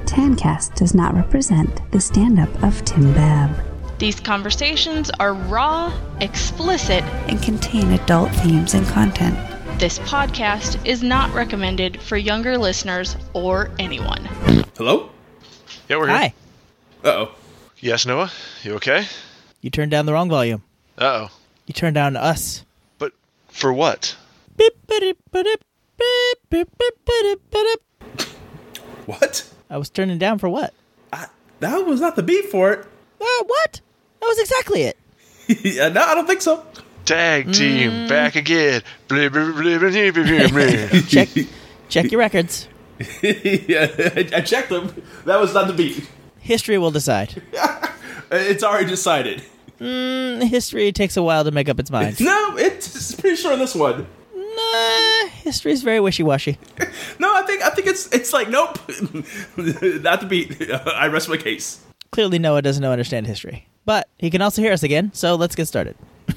Tancast does not represent the stand-up of Tim Babb. These conversations are raw, explicit, and contain adult themes and content. This podcast is not recommended for younger listeners or anyone. Hello? Yeah, we're here. Hi. Uh-oh. Yes, Noah? You okay? You turned down the wrong volume. Uh-oh. You turned down us. But for what? What? I was turning down for what? That was not the beat for it. What? That was exactly it. Yeah, no, I don't think so. Tag team back again. Check your records. Yeah, I checked them. That was not the beat. History will decide. It's already decided. History takes a while to make up its mind. No, it's pretty sure on this one. Nah, history's very wishy-washy. No, I think it's like, nope. Not the beat. I rest my case. Clearly Noah doesn't understand history. But he can also hear us again, so let's get started.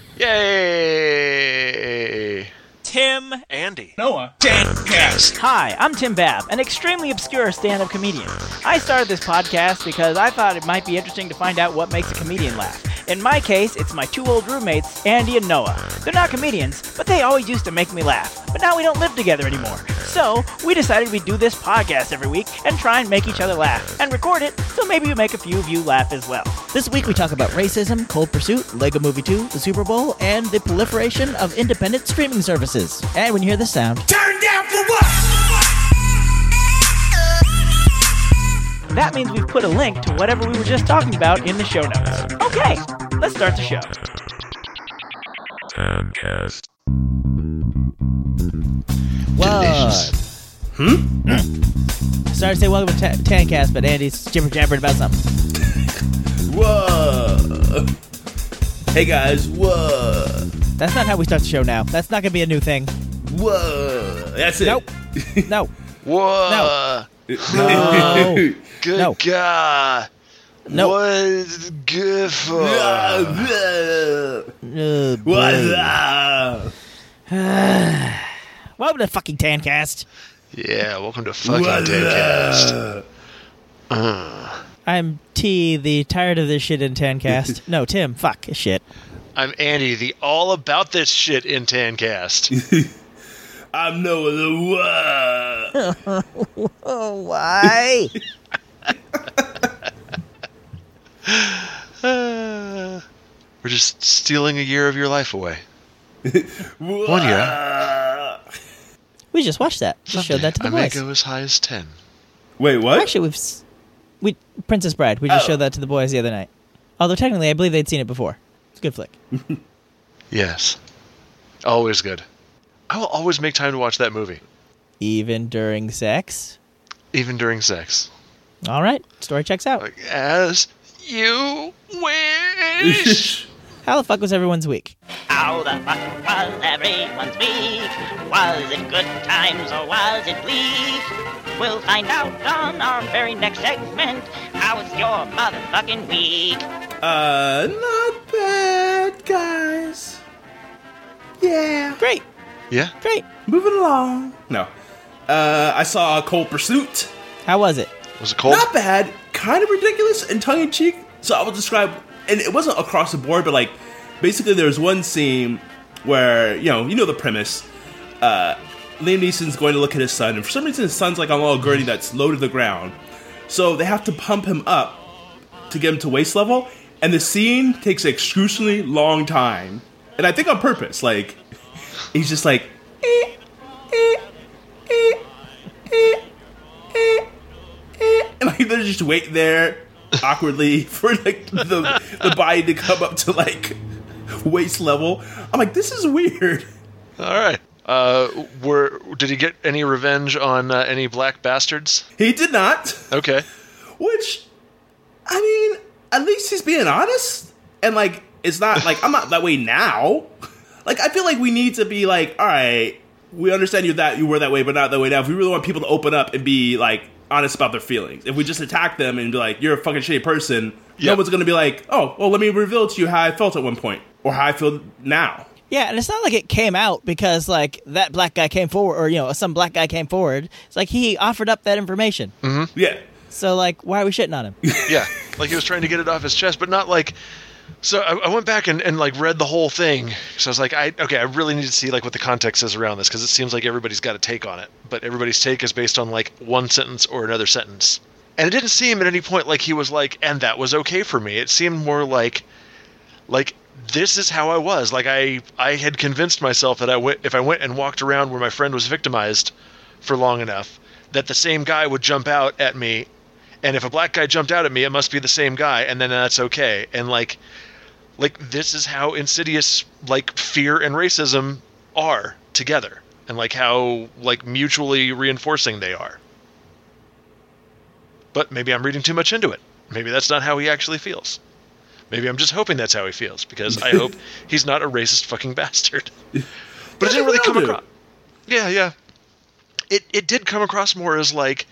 Yay! Tim, Andy. Noah, Tancast. Hi, I'm Tim Babb, an extremely obscure stand-up comedian. I started this podcast because I thought it might be interesting to find out what makes a comedian laugh. In my case, it's my two old roommates, Andy and Noah. They're not comedians, but they always used to make me laugh. But now we don't live together anymore. So, we decided we'd do this podcast every week and try and make each other laugh, and record it, so maybe we make a few of you laugh as well. This week we talk about racism, Cold Pursuit, Lego Movie 2, the Super Bowl, and the proliferation of independent streaming services. And when you hear this sound, Turn down for what? That means we've put a link to whatever we were just talking about in the show notes. Okay, let's start the show. Tancast. what? Sorry to say welcome to Tancast, but Andy's jibber-jabbering about something. Whoa. Hey guys, whoa. That's not how we start the show now. That's not going to be a new thing. Whoa. That's it. Nope. No. Whoa! No. Good No. God! No. What is it good for? What's up? Welcome to fucking Tancast. Yeah, welcome to fucking Tancast. I'm T, the tired of this shit in Tancast. No, Tim, fuck shit. I'm Andy, the all about this shit in Tancast. I'm Noah the whoa. Oh, why? We're just stealing a year of your life away. 1 year. We just watched that. Just showed that to the I may boys. go as high as 10. Wait, what? Actually, we Princess Bride. We just showed that to the boys the other night. Although technically, I believe they'd seen it before. It's a good flick. Yes. Always good. I will always make time to watch that movie. Even during sex. Even during sex. All right, story checks out. Like, as you wish. How the fuck was everyone's week? How the fuck was everyone's week? Was it good times or was it bleak? We'll find out on our very next segment. How was your motherfucking week? Not bad, guys. Yeah. Great. Yeah? Great. Moving along. No. I saw Cold Pursuit. How was it? Was it cold? Not bad. Kind of ridiculous and tongue-in-cheek. So I will describe, and it wasn't across the board, but like, basically there was one scene where, you know the premise. Liam Neeson's going to look at his son, and for some reason his son's like on a little gurney that's low to the ground. So they have to pump him up to get him to waist level, and the scene takes an excruciatingly long time. And I think on purpose, like, he's just like, and like they're just waiting there awkwardly for like the body to come up to like waist level. I'm like, this is weird. All right. Did he get any revenge on any black bastards? He did not. Okay. Which, I mean, at least he's being honest. And like, it's not like, I'm not that way now. Like, I feel like we need to be like, all right, we understand you were that way, but not that way now. If we really want people to open up and be like honest about their feelings, if we just attack them and be like, you're a fucking shitty person, no one's gonna be like, oh, well, let me reveal to you how I felt at one point or how I feel now. Yeah, and it's not like it came out because, like, that black guy came forward, or, some black guy came forward. It's like he offered up that information. Mm-hmm. Yeah. So, like, why are we shitting on him? Yeah, like he was trying to get it off his chest, but not like... So I went back and like read the whole thing. So I was like, I really need to see like what the context is around this, because it seems like everybody's got a take on it. But everybody's take is based on like one sentence or another sentence. And it didn't seem at any point like he was like, and that was okay for me. It seemed more like this is how I was. Like I had convinced myself that if I went and walked around where my friend was victimized for long enough, that the same guy would jump out at me. And if a black guy jumped out at me, it must be the same guy, and then that's okay. And like this is how insidious like fear and racism are together, and like how like mutually reinforcing they are. But maybe I'm reading too much into it. Maybe that's not how he actually feels. Maybe I'm just hoping that's how he feels, because I hope he's not a racist fucking bastard. But it didn't really come across. Yeah. It did come across more as like,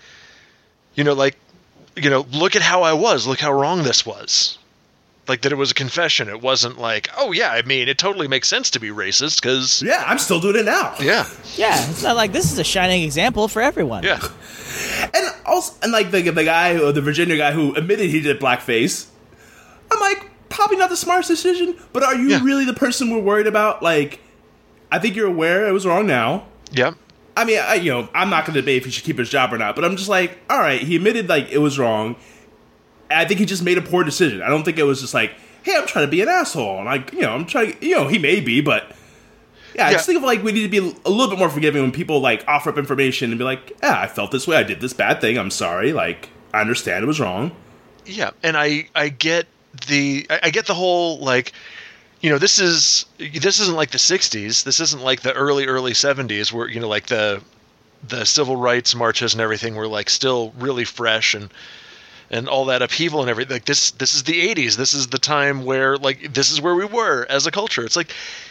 look at how I was. Look how wrong this was. Like that it was a confession. It wasn't like, oh yeah, I mean, it totally makes sense to be racist because... Yeah, I'm still doing it now. Yeah. Yeah, it's not like this is a shining example for everyone. Yeah. And also, and like the guy, or the Virginia guy who admitted he did blackface, I'm like, probably not the smartest decision, but are you really the person we're worried about? Like, I think you're aware it was wrong now. Yep. I mean, I'm not going to debate if he should keep his job or not, but I'm just like, all right, he admitted like it was wrong. I think he just made a poor decision. I don't think it was just like, hey, I'm trying to be an asshole. And like, I'm trying, he may be, but I just think of like, we need to be a little bit more forgiving when people like offer up information and be like, yeah, I felt this way. I did this bad thing. I'm sorry. Like, I understand it was wrong. Yeah. And I get the whole like, this isn't like the 60s. This isn't like the early 70s where, like the civil rights marches and everything were like still really fresh and all that upheaval and everything. Like this is the 80s. This is the time where like this is where we were as a culture. It's like,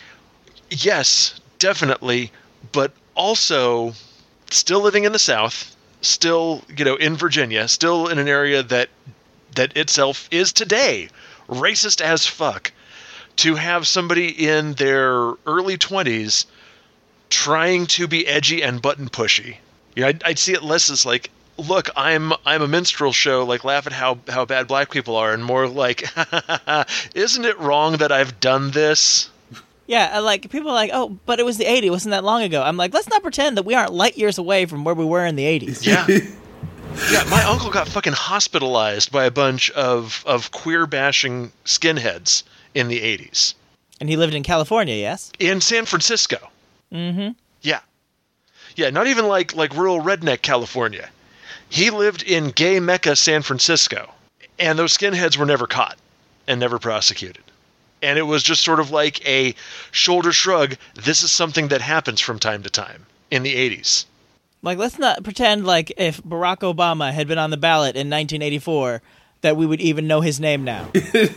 yes, definitely, but also still living in the South, still, in Virginia, still in an area that itself is today racist as fuck. To have somebody in their early 20s trying to be edgy and button pushy. I'd see it less as like, look, I'm a minstrel show, like laugh at how bad black people are, and more like, isn't it wrong that I've done this? Yeah, like people are like, oh, but it was the 80s, wasn't that long ago? I'm like, let's not pretend that we aren't light years away from where we were in the 80s. Yeah. Yeah, my uncle got fucking hospitalized by a bunch of queer bashing skinheads in the 80s. And he lived in California, yes? In San Francisco. Mm-hmm. Yeah. Yeah, not even like rural redneck California. He lived in gay Mecca, San Francisco. And those skinheads were never caught and never prosecuted. And it was just sort of like a shoulder shrug. This is something that happens from time to time in the 80s. Like, let's not pretend like if Barack Obama had been on the ballot in 1984 that we would even know his name now.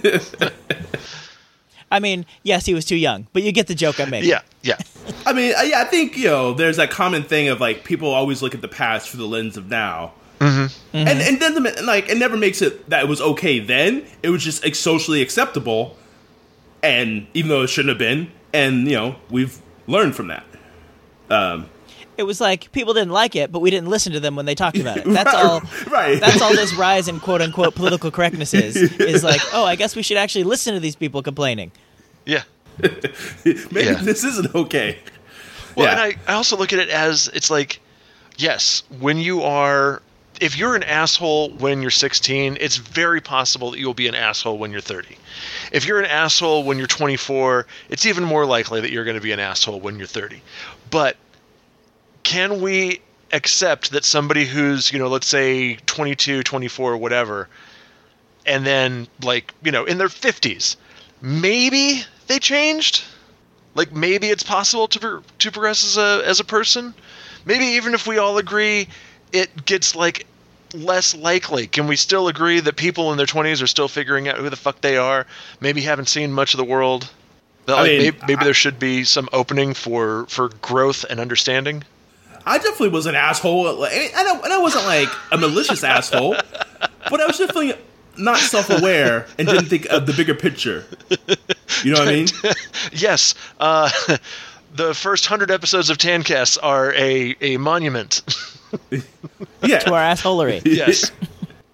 I mean, yes, he was too young, but you get the joke I'm making. Yeah. I mean, I think, there's that common thing of, like, people always look at the past through the lens of now. Mm-hmm. And then, like, it never makes it that it was okay then. It was just socially acceptable, and even though it shouldn't have been, and, we've learned from that. It was like people didn't like it, but we didn't listen to them when they talked about it. That's all. Right. That's all this rise in quote unquote political correctness is like, oh, I guess we should actually listen to these people complaining. Yeah. Maybe this isn't okay. Well, and I also look at it as it's like, yes, if you're an asshole when you're 16, it's very possible that you'll be an asshole when you're 30. If you're an asshole when you're 24, it's even more likely that you're going to be an asshole when you're 30. But can we accept that somebody who's, let's say 22, 24, whatever, and then like, in their 50s, maybe they changed? Like maybe it's possible to progress as a person? Maybe even if we all agree it gets like less likely, can we still agree that people in their 20s are still figuring out who the fuck they are? Maybe haven't seen much of the world? That, maybe there should be some opening for growth and understanding? I definitely was an asshole, and I wasn't like a malicious asshole, but I was definitely not self-aware and didn't think of the bigger picture. You know what I mean? Yes. The first 100 episodes of Tancast are a monument. Yeah. To our assholery. Yes.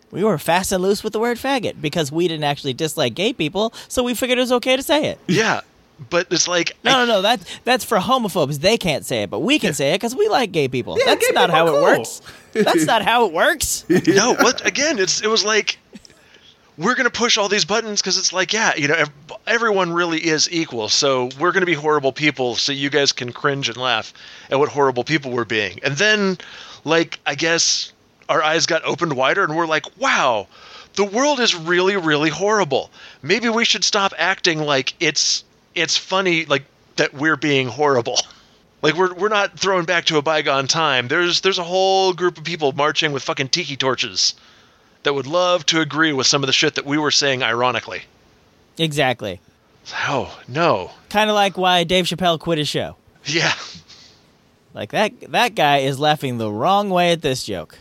We were fast and loose with the word faggot because we didn't actually dislike gay people, so we figured it was okay to say it. Yeah, but it's like No. That's for homophobes. They can't say it, but we can say it because we like gay people. Yeah, That's gay not people how are it cool. works. That's not how it works. no. What again? It was like we're gonna push all these buttons because it's like everyone really is equal. So we're gonna be horrible people, so you guys can cringe and laugh at what horrible people we're being. And then, like, I guess our eyes got opened wider, and we're like, wow. The world is really, really horrible. Maybe we should stop acting like it's funny, like that we're being horrible. Like we're not thrown back to a bygone time. There's a whole group of people marching with fucking tiki torches that would love to agree with some of the shit that we were saying ironically. Exactly. Oh, no. Kind of like why Dave Chappelle quit his show. Yeah. Like that guy is laughing the wrong way at this joke.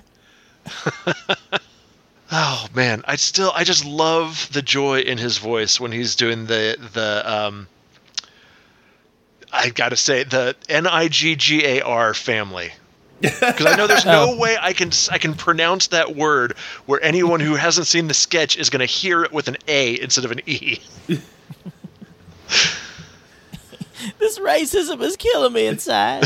Oh man, I just love the joy in his voice when he's doing the I gotta say the Niggar family, because I know there's no way I can pronounce that word where anyone who hasn't seen the sketch is gonna hear it with an A instead of an E. This racism is killing me inside.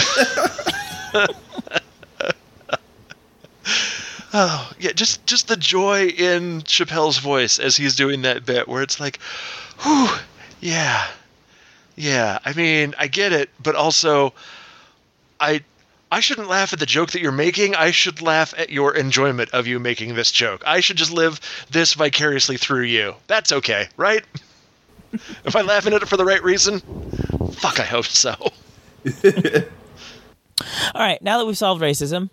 Oh, yeah, just the joy in Chappelle's voice as he's doing that bit where it's like, whew, yeah. I mean, I get it, but also I shouldn't laugh at the joke that you're making. I should laugh at your enjoyment of you making this joke. I should just live this vicariously through you. That's okay, right? If I'm laughing at it for the right reason, fuck, I hope so. All right, now that we've solved racism.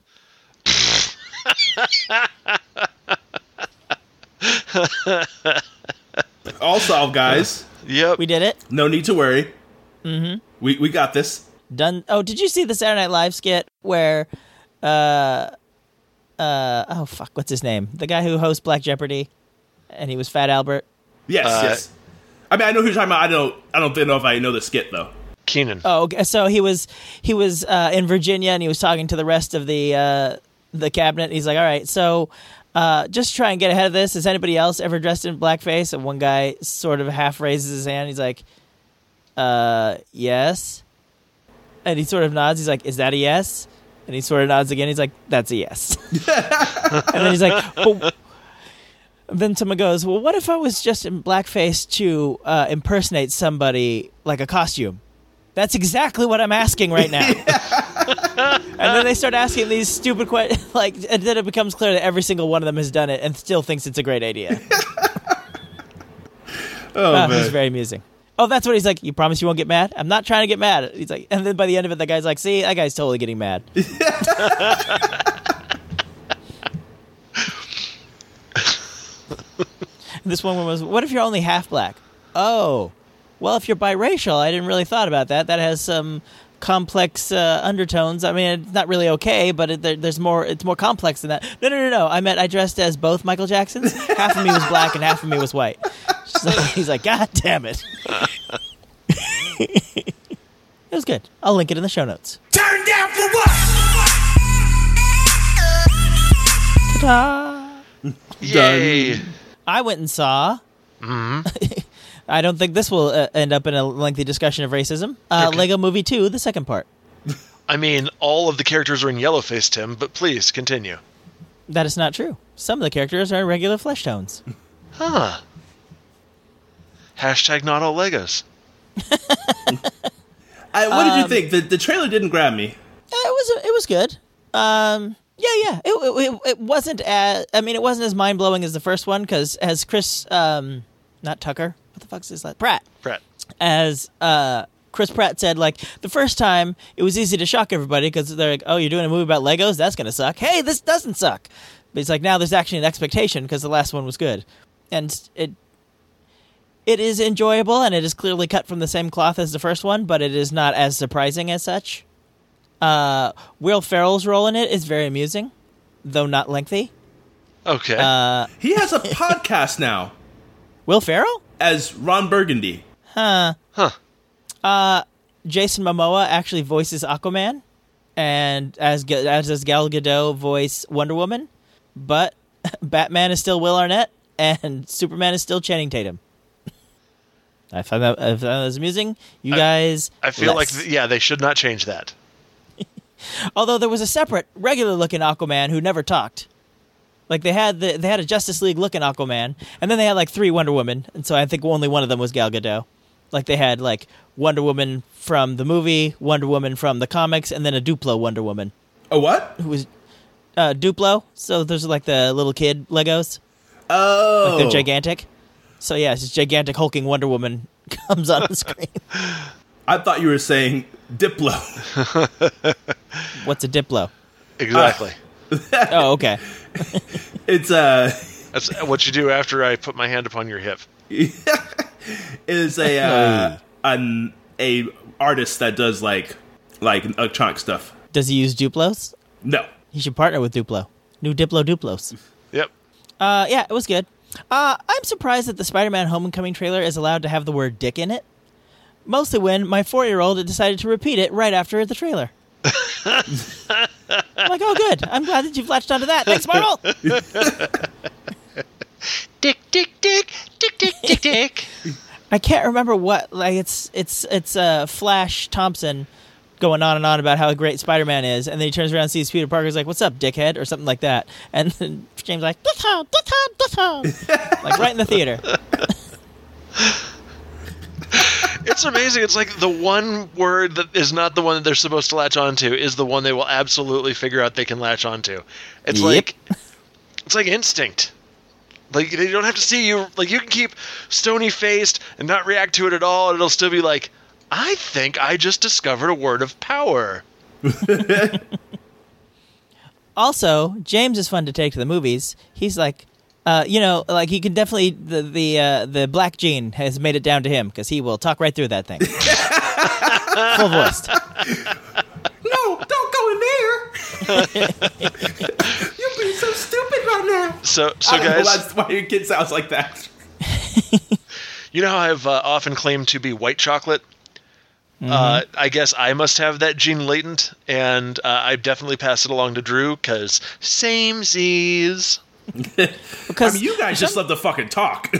All solved, guys. Yep. We did it. No need to worry. Mm-hmm. We got this. Done. Oh, did you see the Saturday Night Live skit where, oh fuck, what's his name? The guy who hosts Black Jeopardy, and he was Fat Albert. Yes. I mean, I know who you're talking about. I don't know if I know the skit though. Keenan. Oh, okay. So he was in Virginia, and he was talking to the rest of the cabinet. He's like, all right, so just try and get ahead of this. Has anybody else ever dressed in blackface? And one guy sort of half raises his hand. He's like, yes. And he sort of nods. He's like, is that a yes? And he sort of nods again. He's like, that's a yes. And then he's like, well, then someone goes, well, what if I was just in blackface to impersonate somebody like a costume? That's exactly what I'm asking right now. And then they start asking these stupid questions, and then it becomes clear that every single one of them has done it and still thinks it's a great idea. Man. It's very amusing. Oh, that's what he's like. You promise you won't get mad? I'm not trying to get mad. He's like, and then by the end of it, the guy's like, see, that guy's totally getting mad. This one was, what if you're only half black? Oh, well, if you're biracial, I didn't really thought about that. That has some complex undertones. I mean, it's not really okay, but there's more. It's more complex than that. No. I dressed as both Michael Jacksons. Half of me was black and half of me was white. So he's like, God damn it. It was good. I'll link it in the show notes. Turn down for what? Ta-da! Yay! I went and saw. Mm-hmm. I don't think this will end up in a lengthy discussion of racism. Okay. Lego Movie 2, the second part. I mean, all of the characters are in yellowface, Tim, but please continue. That is not true. Some of the characters are regular flesh tones. Huh. Hashtag not all Legos. What did you think? The trailer didn't grab me. It was good. Yeah. It wasn't as, I mean, it wasn't as mind blowing as the first one because as Chris, not Tucker, what the fuck's his last? Pratt. As Chris Pratt said, like the first time it was easy to shock everybody because they're like, oh, you're doing a movie about Legos? That's gonna suck. Hey, this doesn't suck. But it's like now there's actually an expectation because the last one was good, and it is enjoyable and it is clearly cut from the same cloth as the first one, but it is not as surprising as such. Will Ferrell's role in it is very amusing, though not lengthy. Okay. He has a podcast now Will Ferrell? as Ron Burgundy. Jason Momoa actually voices Aquaman, and as does Gal Gadot voice Wonder Woman. But Batman is still Will Arnett, and Superman is still Channing Tatum. I found that amusing. You guys, I feel like they should not change that. Although there was a separate, regular-looking Aquaman who never talked. Like they had a Justice League-looking Aquaman, and then they had like 3 Wonder Women, and so I think only one of them was Gal Gadot. Like they had like Wonder Woman from the movie, Wonder Woman from the comics, and then a Duplo Wonder Woman. A what? Who was Duplo? So there's like the little kid Legos. Oh, like they're gigantic. So yeah, it's this gigantic hulking Wonder Woman comes on the screen. I thought you were saying Diplo. What's a Diplo? Exactly. Oh, okay. It's That's what you do after I put my hand upon your hip. is an artist that does like electronic stuff. Does he use Duplos? No. He should partner with Duplo. New Duplos. Yep. Yeah, it was good. I'm surprised that the Spider-Man Homecoming trailer is allowed to have the word dick in it. Mostly when my 4-year-old decided to repeat it right after the trailer. I'm like, oh, good. I'm glad that you've latched onto that. Thanks, Marvel. Dick, dick, dick, dick, dick, dick, dick. I can't remember what. Like, it's Flash Thompson going on and on about how great Spider-Man is, and then he turns around and sees Peter Parker's like, "What's up, dickhead?" or something like that, and then James like, "Dickhead, dickhead, dickhead," like right in the theater. It's amazing. It's like the one word that is not the one that they're supposed to latch onto is the one they will absolutely figure out they can latch onto. It's like instinct. Like they don't have to see you. Like you can keep stony faced and not react to it at all, and it'll still be like, I think I just discovered a word of power. Also, James is fun to take to the movies. He's like, like he can definitely the black gene has made it down to him because he will talk right through that thing, full voiced. No, don't go in there. You're being so stupid right now. So I don't know, guys, that's why your kid sounds like that. You know how I've often claimed to be white chocolate? Mm-hmm. I guess I must have that gene latent, and I've definitely passed it along to Drew, because samesies. Because I mean, you guys just love to fucking talk.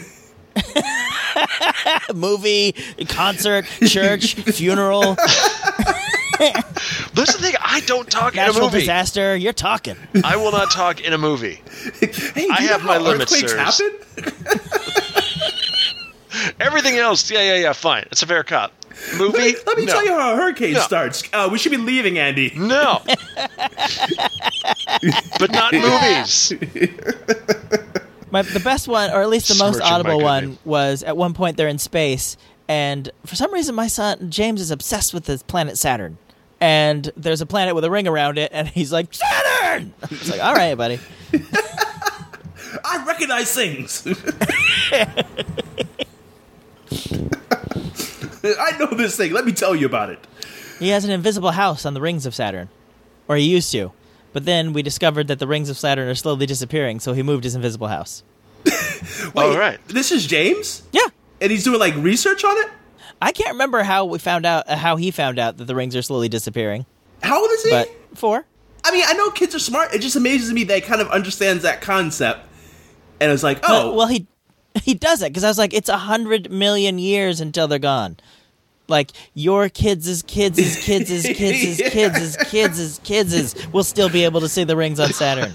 Movie, concert, church, funeral. That's the thing, I don't talk in a Natural movie. disaster, you're talking. I will not talk in a movie. Hey, I have my limits, earthquakes sirs. happen? Everything else, yeah, fine. It's a fair cop. Movie? Let me No. tell you how a hurricane starts. We should be leaving, Andy. No. But not movies. The best one, or at least the most Smirching my audible good one, name. was at one point they're in space, and for some reason my son James is obsessed with the planet Saturn. And there's a planet with a ring around it, and he's like, Saturn! It's like, all right, buddy. I recognize things. I know this thing. Let me tell you about it. He has an invisible house on the rings of Saturn. Or he used to. But then we discovered that the rings of Saturn are slowly disappearing, so he moved his invisible house. Wait, All right. This is James? Yeah. And he's doing, like, research on it? I can't remember how he found out that the rings are slowly disappearing. How old is he? But 4. I mean, I know kids are smart. It just amazes me that he kind of understands that concept. And it's like, oh. Well, he does it, because I was like, it's 100 million years until they're gone. Like, your kids' will still be able to see the rings on Saturn.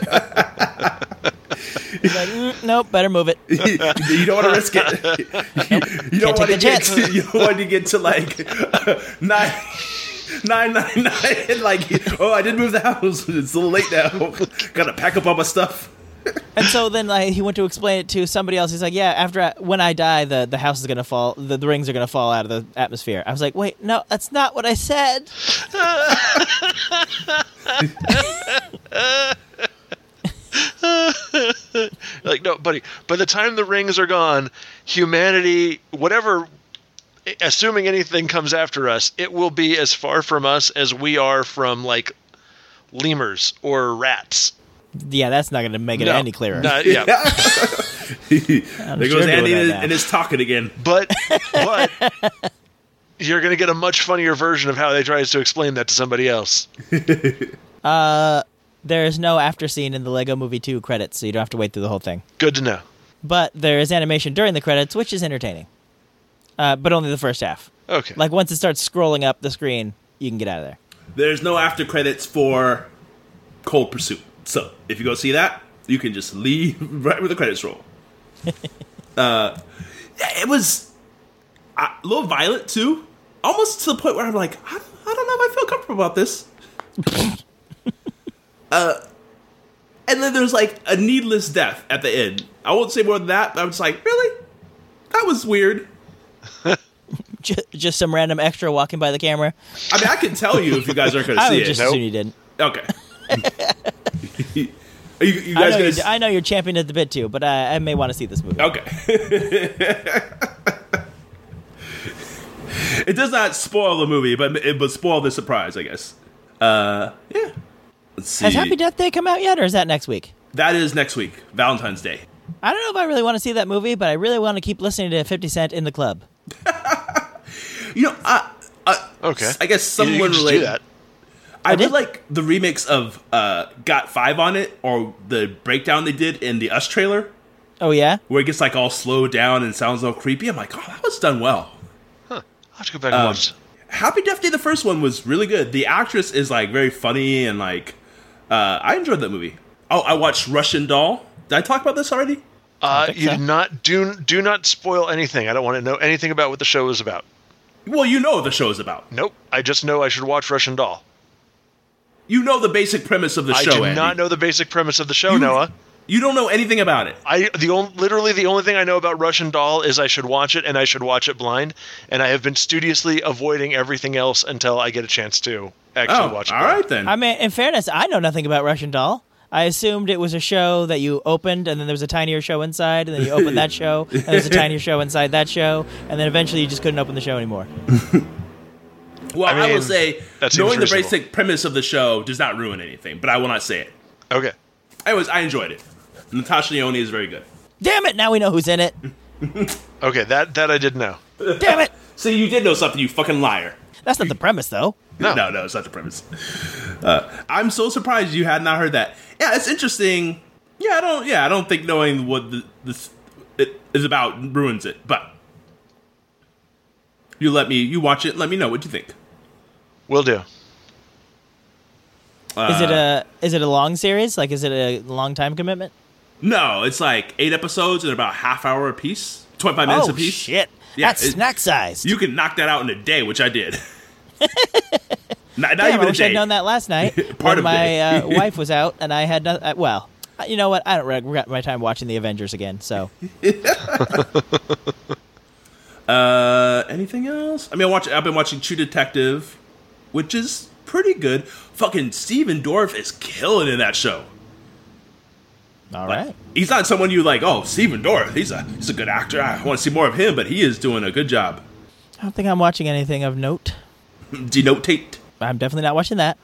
He's like, nope, better move it. You don't want to risk it. You don't want to get to, you don't want to get to like 999 and like, oh, I did move the house. It's a little late now. Gotta pack up all my stuff. And so then he went to explain it to somebody else. He's like, yeah, when I die, the house is going to fall, the rings are going to fall out of the atmosphere. I was like, wait, no, that's not what I said. Like, no, buddy, by the time the rings are gone, humanity, whatever, assuming anything comes after us, it will be as far from us as we are from, like, lemurs or rats. Yeah, that's not going to make it any clearer. Yeah. There goes Andy and his talking again. But you're going to get a much funnier version of how they tries to explain that to somebody else. There is no after scene in the Lego Movie 2 credits, so you don't have to wait through the whole thing. Good to know. But there is animation during the credits, which is entertaining. But only the first half. Okay. Like, once it starts scrolling up the screen, you can get out of there. There's no after credits for Cold Pursuit. So, if you go see that, you can just leave right where the credits roll. It was a little violent, too. Almost to the point where I'm like, I don't know if I feel comfortable about this. And then there's like a needless death at the end. I won't say more than that, but I'm just like, really? That was weird. Just some random extra walking by the camera. I mean, I can tell you if you guys aren't going to see I would it. just assume you didn't. Okay. you guys I know you're championing at the bit too, but I may want to see this movie. Okay. It does not spoil the movie, but it would spoil the surprise, I guess. Yeah. Let's see. Has Happy Death Day come out yet, or is that next week? That is next week, Valentine's Day. I don't know if I really want to see that movie, but I really want to keep listening to 50 Cent in the club. You know, Okay. I guess someone you can just related. do that. I did like the remix of Got 5 on it, or the breakdown they did in the Us trailer, Oh, yeah? where it gets like all slowed down and sounds all creepy. I'm like, oh, that was done well. I'll have to go back and watch. Happy Death Day, the first one, was really good. The actress is like very funny and like I enjoyed that movie. Oh, I watched Russian Doll. Did I talk about this already? You did not do not spoil anything. I don't want to know anything about what the show is about. Well, you know what the show is about. Nope. I just know I should watch Russian Doll. You know the basic premise of the show, I do Andy. not know the basic premise of the show, Noah. You don't know anything about it. Literally the only thing I know about Russian Doll is I should watch it, and I should watch it blind. And I have been studiously avoiding everything else until I get a chance to actually watch it. All right then. I mean, in fairness, I know nothing about Russian Doll. I assumed it was a show that you opened, and then there was a tinier show inside, and then you opened that show, and there was a tinier show inside that show, and then eventually you just couldn't open the show anymore. Well, I will say, that seems knowing the reasonable. basic premise of the show does not ruin anything, but I will not say it. Okay. Anyways, I enjoyed it. Natasha Lyonne is very good. Damn it! Now we know who's in it. Okay, that I did know. Damn it! See, you did know something, you fucking liar. That's not the premise, though. No. No, it's not the premise. I'm so surprised you had not heard that. Yeah, it's interesting. I don't think knowing what this it is about ruins it. But you watch it. And let me know what you think. Will do. Is it a long series? Like, is it a long time commitment? No, it's like 8 episodes and about half hour a piece, 25 minutes a piece. Shit! Yeah, That's snack sized. You can knock that out in a day, which I did. not Damn, even I a wish day. I'd known that last night Part when of my the wife was out and I had no. Well, you know what? I don't regret my time watching the Avengers again. So. Anything else? I mean, I've been watching True Detective, which is pretty good. Fucking Steven Dorff is killing in that show. All right. He's not someone you like, oh, Steven Dorff, he's a good actor. I want to see more of him, but he is doing a good job. I don't think I'm watching anything of note. Denotate. I'm definitely not watching that.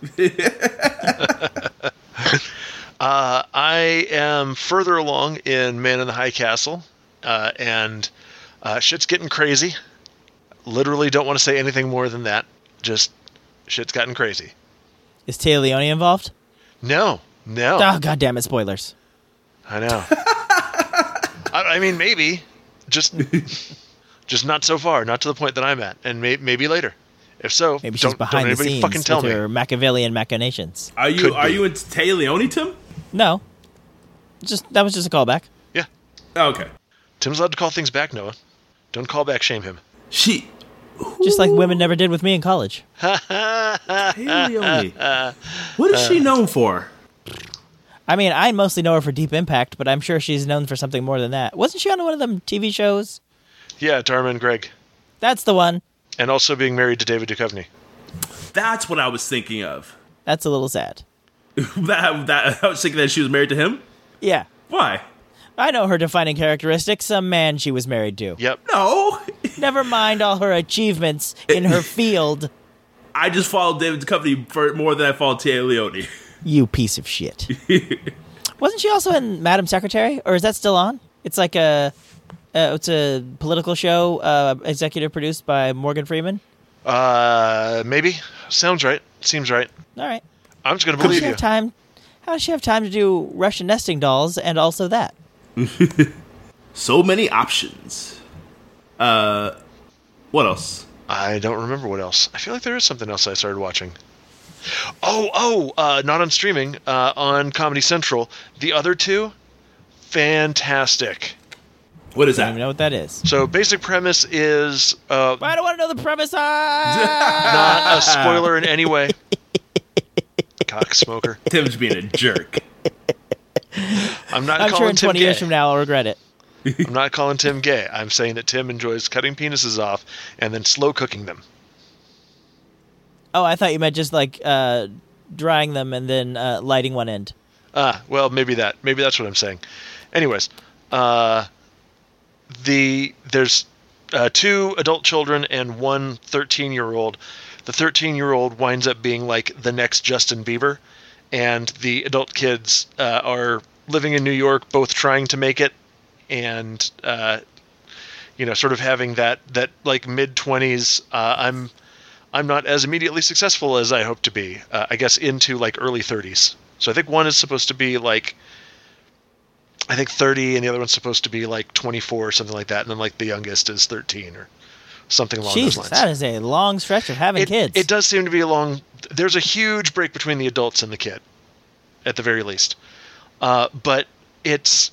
I am further along in Man in the High Castle, and shit's getting crazy. Literally don't want to say anything more than that. Just shit's gotten crazy. Is Téa Leoni involved? No. Oh, goddamn it, spoilers. I know. I mean, maybe. Just not so far. Not to the point that I'm at. And maybe later. If so, Maybe she's don't behind the anybody scenes fucking tell with me. her Machiavellian machinations. Are you into Téa Leoni, Tim? No. That was just a callback. Yeah. Oh, okay. Tim's allowed to call things back, Noah. Don't call back shame him. Just like women never did with me in college. Téa Leoni. What is she known for? I mean, I mostly know her for Deep Impact, but I'm sure she's known for something more than that. Wasn't she on one of them TV shows? Yeah, Dharma and Greg. That's the one. And also being married to David Duchovny. That's what I was thinking of. That's a little sad. I was thinking that she was married to him? Yeah. Why? I know her defining characteristic, some man she was married to. Yep. No. Never mind all her achievements in her field. I just followed David Duchovny for more than I followed Téa Leoni. You piece of shit. Wasn't she also in Madam Secretary? Or is that still on? It's like it's a political show, executive produced by Morgan Freeman. Maybe. Sounds right. Seems right. All right. I'm just going to believe you. Have How does she have time to do Russian nesting dolls and also that? So many options. What else? I don't remember what else. I feel like there is something else I started watching. Not on streaming, on Comedy Central. The other two, fantastic. What is I that? don't even know what that is. So basic premise is I don't want to know the premise. not a spoiler in any way. Cock smoker. Tim's being a jerk. I'm not I'm calling sure in Tim 20 gay. years from now I'll regret it. I'm not calling Tim gay. I'm saying that Tim enjoys cutting penises off and then slow cooking them. Oh, I thought you meant just like drying them and then lighting one end. Well, maybe that. Maybe that's what I'm saying. Anyways, there's 2 adult children and 1 13-year-old. The 13-year-old winds up being like the next Justin Bieber, and the adult kids are living in New York, both trying to make it, and sort of having that like mid-20s. I'm not as immediately successful as I hope to be. I guess into like early 30s. So I think one is supposed to be like, I think 30, and the other one's supposed to be like 24 or something like that, and then like the youngest is 13 or something along those lines. That is a long stretch of having kids. It does seem to be a long. There's a huge break between the adults and the kid, at the very least. But it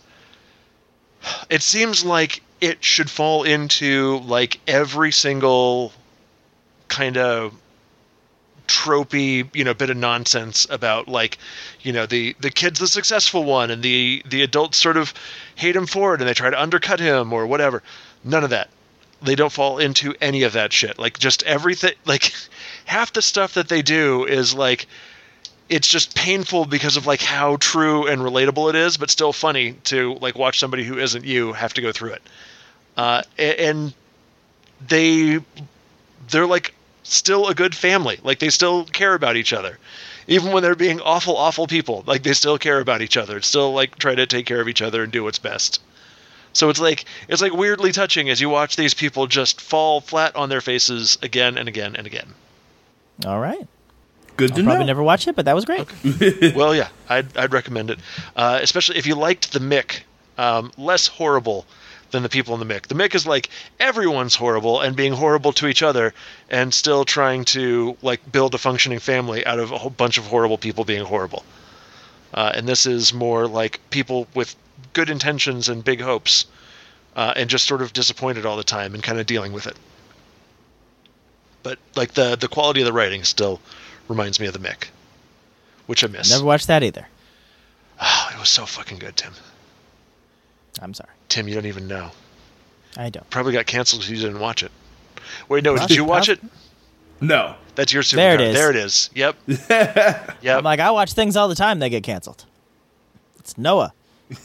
seems like it should fall into like every single kind of tropey, bit of nonsense about like, the kid's the successful one and the adults sort of hate him for it and they try to undercut him or whatever. None of that. They don't fall into any of that shit. Like just everything, like half the stuff that they do is like, it's just painful because of like how true and relatable it is, but still funny to like watch somebody who isn't you have to go through it. And they're like still a good family. Like they still care about each other, even when they're being awful, awful people. Like they still care about each other. It's still like try to take care of each other and do what's best. So it's like weirdly touching as you watch these people just fall flat on their faces again and again and again. All right. Good to I'll probably know. never watch it, but that was great. Okay. Well, yeah, I'd recommend it, especially if you liked the Mick. Less horrible than the people in the Mick. The Mick is like everyone's horrible and being horrible to each other, and still trying to like build a functioning family out of a whole bunch of horrible people being horrible. And this is more like people with good intentions and big hopes, and just sort of disappointed all the time and kind of dealing with it. But like the quality of the writing still reminds me of the Mick, which I miss. Never watched that either. Oh, it was so fucking good, Tim. I'm sorry. Tim, you don't even know. I don't. Probably got canceled because you didn't watch it. Wait, no, Well, did you watch it? No. That's your superpower. There it is. There it is. Yep. Yep. I'm like, I watch things all the time that get canceled. It's Noah.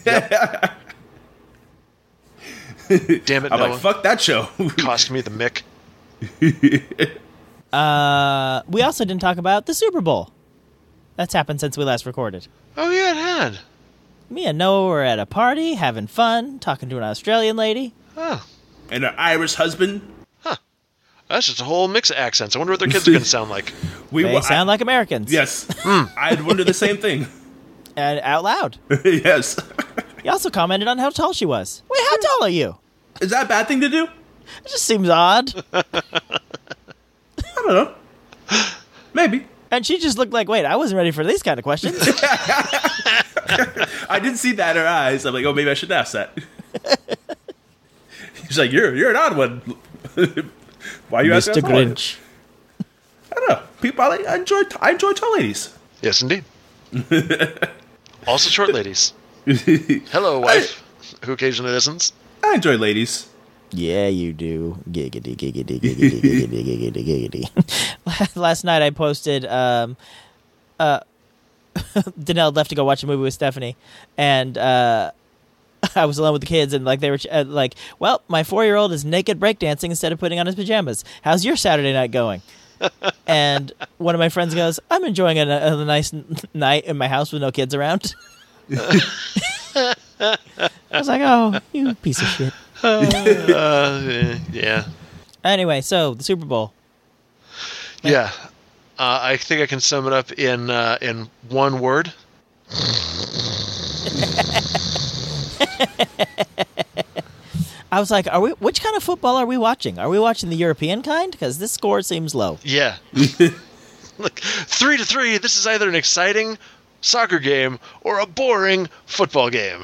Damn it, I'm Noah. like, fuck that show. Cost me the Mick. We also didn't talk about the Super Bowl. That's happened since we last recorded. Oh, yeah, it had. Me and Noah were at a party, having fun, talking to an Australian lady. Oh. And her Irish husband. That's just a whole mix of accents. I wonder what their kids are going to sound like. They sound like Americans. Yes. I'd wonder the same thing. And out loud. Yes. He also commented on how tall she was. Wait, how tall are you? Is that a bad thing to do? It just seems odd. I don't know. Maybe. And she just looked like, wait, I wasn't ready for these kind of questions. I didn't see that in her eyes. I'm like, oh, maybe I should ask that. She's like, you're an odd one. Why are you asking Mr. that? Grinch. I don't know. People, I enjoy tall ladies. Yes, indeed. Also short ladies. Hello, wife, who occasionally listens. I enjoy ladies. Yeah, you do. Giggity, giggity, giggity, giggity, giggity, giggity. Last night I posted, Danelle left to go watch a movie with Stephanie, and I was alone with the kids, and like they were like, well, my 4-year-old is naked breakdancing instead of putting on his pajamas. How's your Saturday night going? And one of my friends goes, I'm enjoying a nice night in my house with no kids around. I was like, oh, you piece of shit. Yeah. Anyway, so the Super Bowl. Yeah. I think I can sum it up in one word. I was like, which kind of football are we watching? Are we watching the European kind? Because this score seems low. Yeah. Look, 3-3, this is either an exciting soccer game or a boring football game.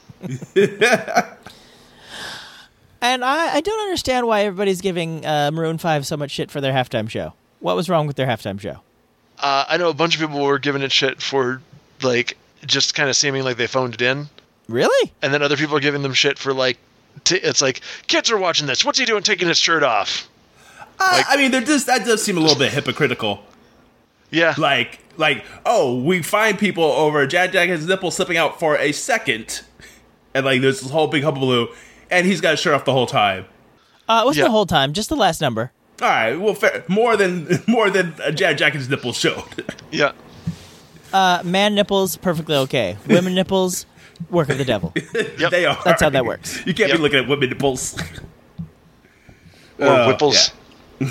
And I don't understand why everybody's giving Maroon 5 so much shit for their halftime show. What was wrong with their halftime show? I know a bunch of people were giving it shit for, like, just kind of seeming like they phoned it in. Really? And then other people are giving them shit for, like, it's like, kids are watching this. What's he doing taking his shirt off? I mean, that does seem a little bit hypocritical. Yeah. Like, oh, we find people over Jack Jack's nipple slipping out for a second. And, like, there's this whole big hullabaloo. And he's got his shirt off the whole time. It wasn't the whole time, just the last number. All right, well, fair. More than Jack Jack's nipples showed. Yeah. Man nipples, perfectly okay. Women nipples, work of the devil. Yep. They are. That's how that works. You can't be looking at women nipples. Or whipples. Yeah.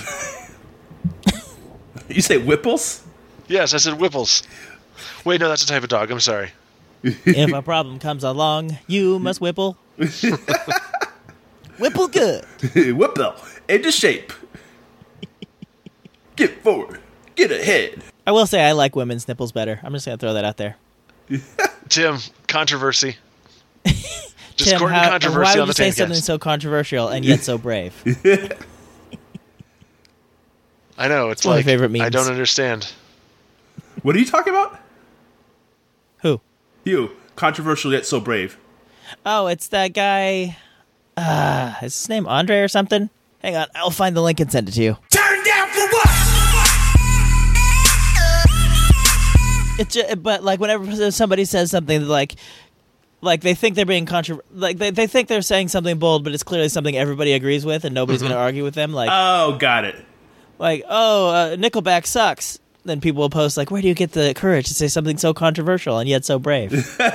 You say whipples? Yes, I said whipples. Wait, no, that's a type of dog. I'm sorry. If a problem comes along, you must whipple. Whipple good. Whipple. Into shape. Get forward. Get ahead. I will say I like women's nipples better. I'm just going to throw that out there. Tim, controversy. Just Tim, courting why controversy would on you the say Tankcast. something so controversial and yet so brave? I know, it's one of like, my favorite memes. I don't understand. What are you talking about? Who? You. Controversial yet so brave. Oh, it's that guy. Is his name Andre or something? Hang on, I'll find the link and send it to you. Turn down for what? It's just, but like whenever somebody says something like they think they're being they think they're saying something bold, but it's clearly something everybody agrees with and nobody's going to argue with them. Like, Oh, got it. like, Nickelback sucks. Then people will post like, where do you get the courage to say something so controversial and yet so brave?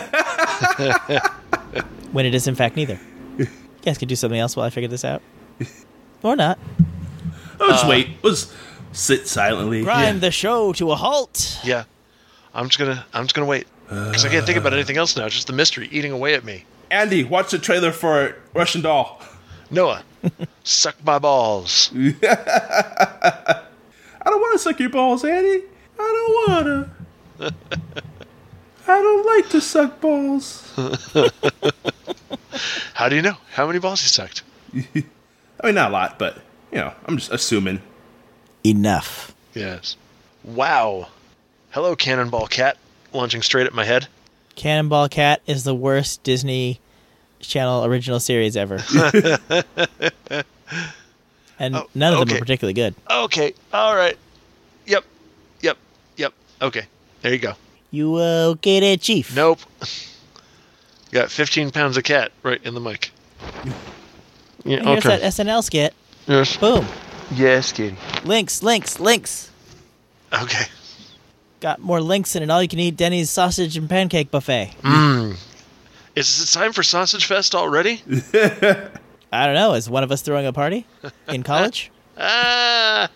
When it is in fact neither. You guys can do something else while I figure this out, or not. I'll just wait. Let's sit silently. Grind the show to a halt. Yeah. I'm just gonna wait. Because I can't think about anything else now. It's just the mystery eating away at me. Andy, watch the trailer for Russian Doll. Noah, suck my balls. I don't want to suck your balls, Andy. I don't want to. I don't like to suck balls. How do you know? How many balls he sucked? I mean, not a lot, but, you know, I'm just assuming. Enough. Yes. Wow. Hello, Cannonball Cat, launching straight at my head. Cannonball Cat is the worst Disney Channel original series ever. And none of them are particularly good. Okay. All right. Yep. Okay. There you go. You okay there, Chief? Nope. Got 15 pounds of cat right in the mic. Yeah, And here's that SNL skit. Yes. Boom. Yes, Katie. Links. Okay. Got more links than an all-you-can-eat Denny's sausage and pancake buffet. Is it time for Sausage Fest already? I don't know. Is one of us throwing a party in college? Yeah.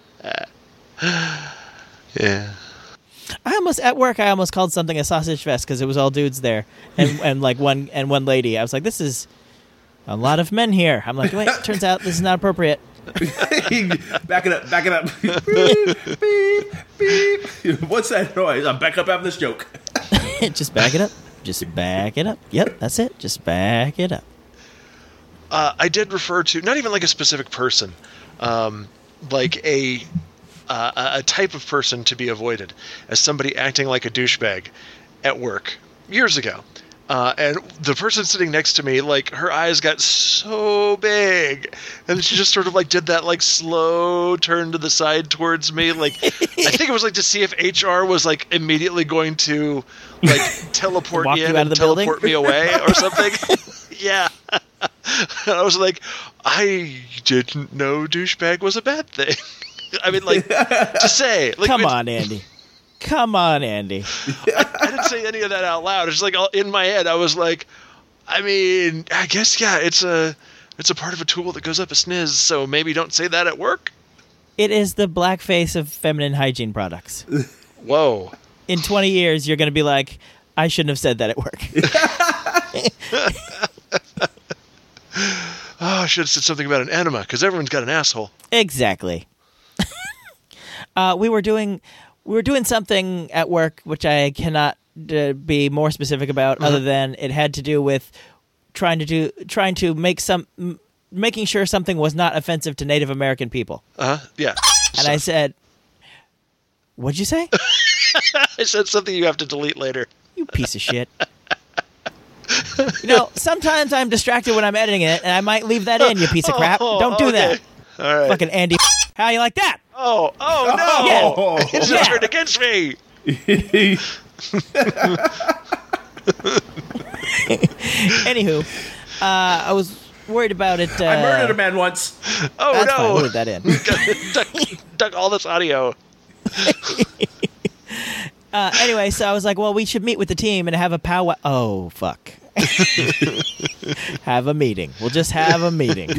At work I almost called something a sausage fest because it was all dudes there and like one lady. I was like, this is a lot of men here. I'm like, wait, turns out this is not appropriate. Back it up. Beep, beep, beep. What's that noise? I'm back up after this joke. Just back it up. Yep, that's it. Just back it up. I did refer to not even like a specific person, like a type of person to be avoided as somebody acting like a douchebag at work years ago. And the person sitting next to me, like, her eyes got so big, and she just sort of, like, did that, like, slow turn to the side towards me. Like, I think it was, like, to see if HR was, like, immediately going to, like, teleport me in and teleport me away or something. Yeah. And I was like, I didn't know douchebag was a bad thing. I mean, like, to say. Like, Come on, Andy. I didn't say any of that out loud. It's just like in my head, I was like, I mean, I guess, yeah, it's a part of a tool that goes up a sniz, so maybe don't say that at work. It is the blackface of feminine hygiene products. Whoa. In 20 years, you're going to be like, I shouldn't have said that at work. Oh, I should have said something about an enema, because everyone's got an asshole. Exactly. We were doing something at work which I cannot be more specific about, other than it had to do with trying to making sure something was not offensive to Native American people. Yeah. And I said, "What'd you say?" I said something you have to delete later. You piece of shit. Sometimes I'm distracted when I'm editing it, and I might leave that in, you piece of crap. Don't do that. All right. Fucking Andy. How you like that? Oh no! Yeah. It's turned against me. Anywho, I was worried about it. I murdered a man once. Oh that's no! Fine. We'll leave that in. Duck all this audio. Anyway, so I was like, well, we should meet with the team and have a powwow. Oh, fuck. Have a meeting. We'll just have a meeting.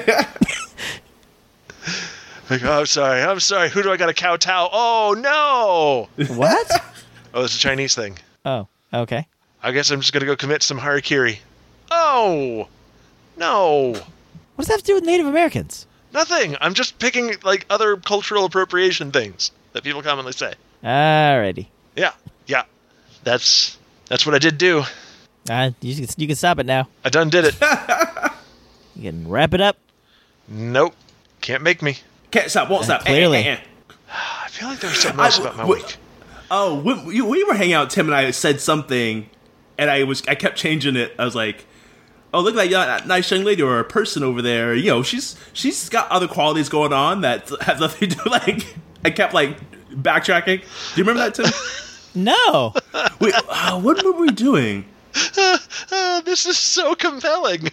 Like, oh, I'm sorry. Who do I got to kowtow? Oh, no! What? Oh, it's a Chinese thing. Oh, okay. I guess I'm just going to go commit some harakiri. Oh! No! What does that have to do with Native Americans? Nothing. I'm just picking, like, other cultural appropriation things that people commonly say. Alrighty. Yeah. That's what I did do. You can stop it now. I done did it. You can wrap it up. Nope. Can't make me. Can't stop, won't stop. Clearly. I feel like there was something else about my week. Oh, when we were hanging out, Tim and I said something, and I kept changing it. I was like, "Oh, look at that nice young lady or a person over there. She's got other qualities going on that have nothing to do." Like, I kept backtracking. Do you remember that, Tim? No. Wait, what were we doing? This is so compelling.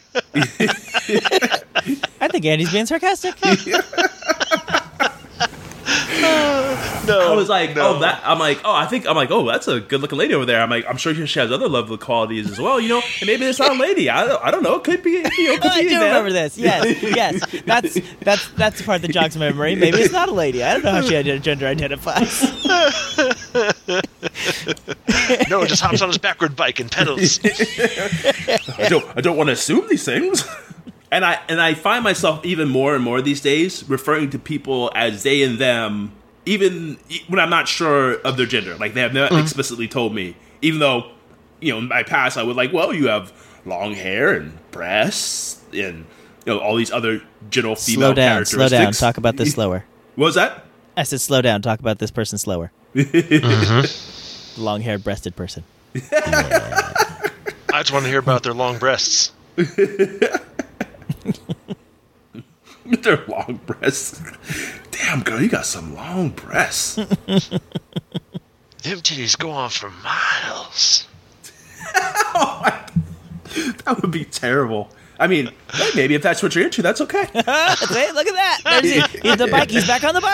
I think Andy's being sarcastic. No, I was like, no. Oh, that's a good looking lady over there. I'm sure she has other lovely qualities as well, and maybe it's not a lady. I don't know. It could be. I do remember this. Yes. That's the part that jogs my memory. Maybe it's not a lady. I don't know how she gender identifies. No, it just hops on his backward bike and pedals. I don't want to assume these things. And I find myself even more and more these days referring to people as they and them, even when I'm not sure of their gender. Like, they have not explicitly told me. Even though, in my past I would you have long hair and breasts and all these other general female characteristics. Slow down. Talk about this slower. What was that? I said slow down. Talk about this person slower. Long-haired, breasted person. Yeah. I just want to hear about their long breasts. Their long breasts. Damn, girl, you got some long breasts. Them titties go on for miles. That would be terrible. I mean, maybe if that's what you're into, that's okay. Look at that. He's the bike. He's back on the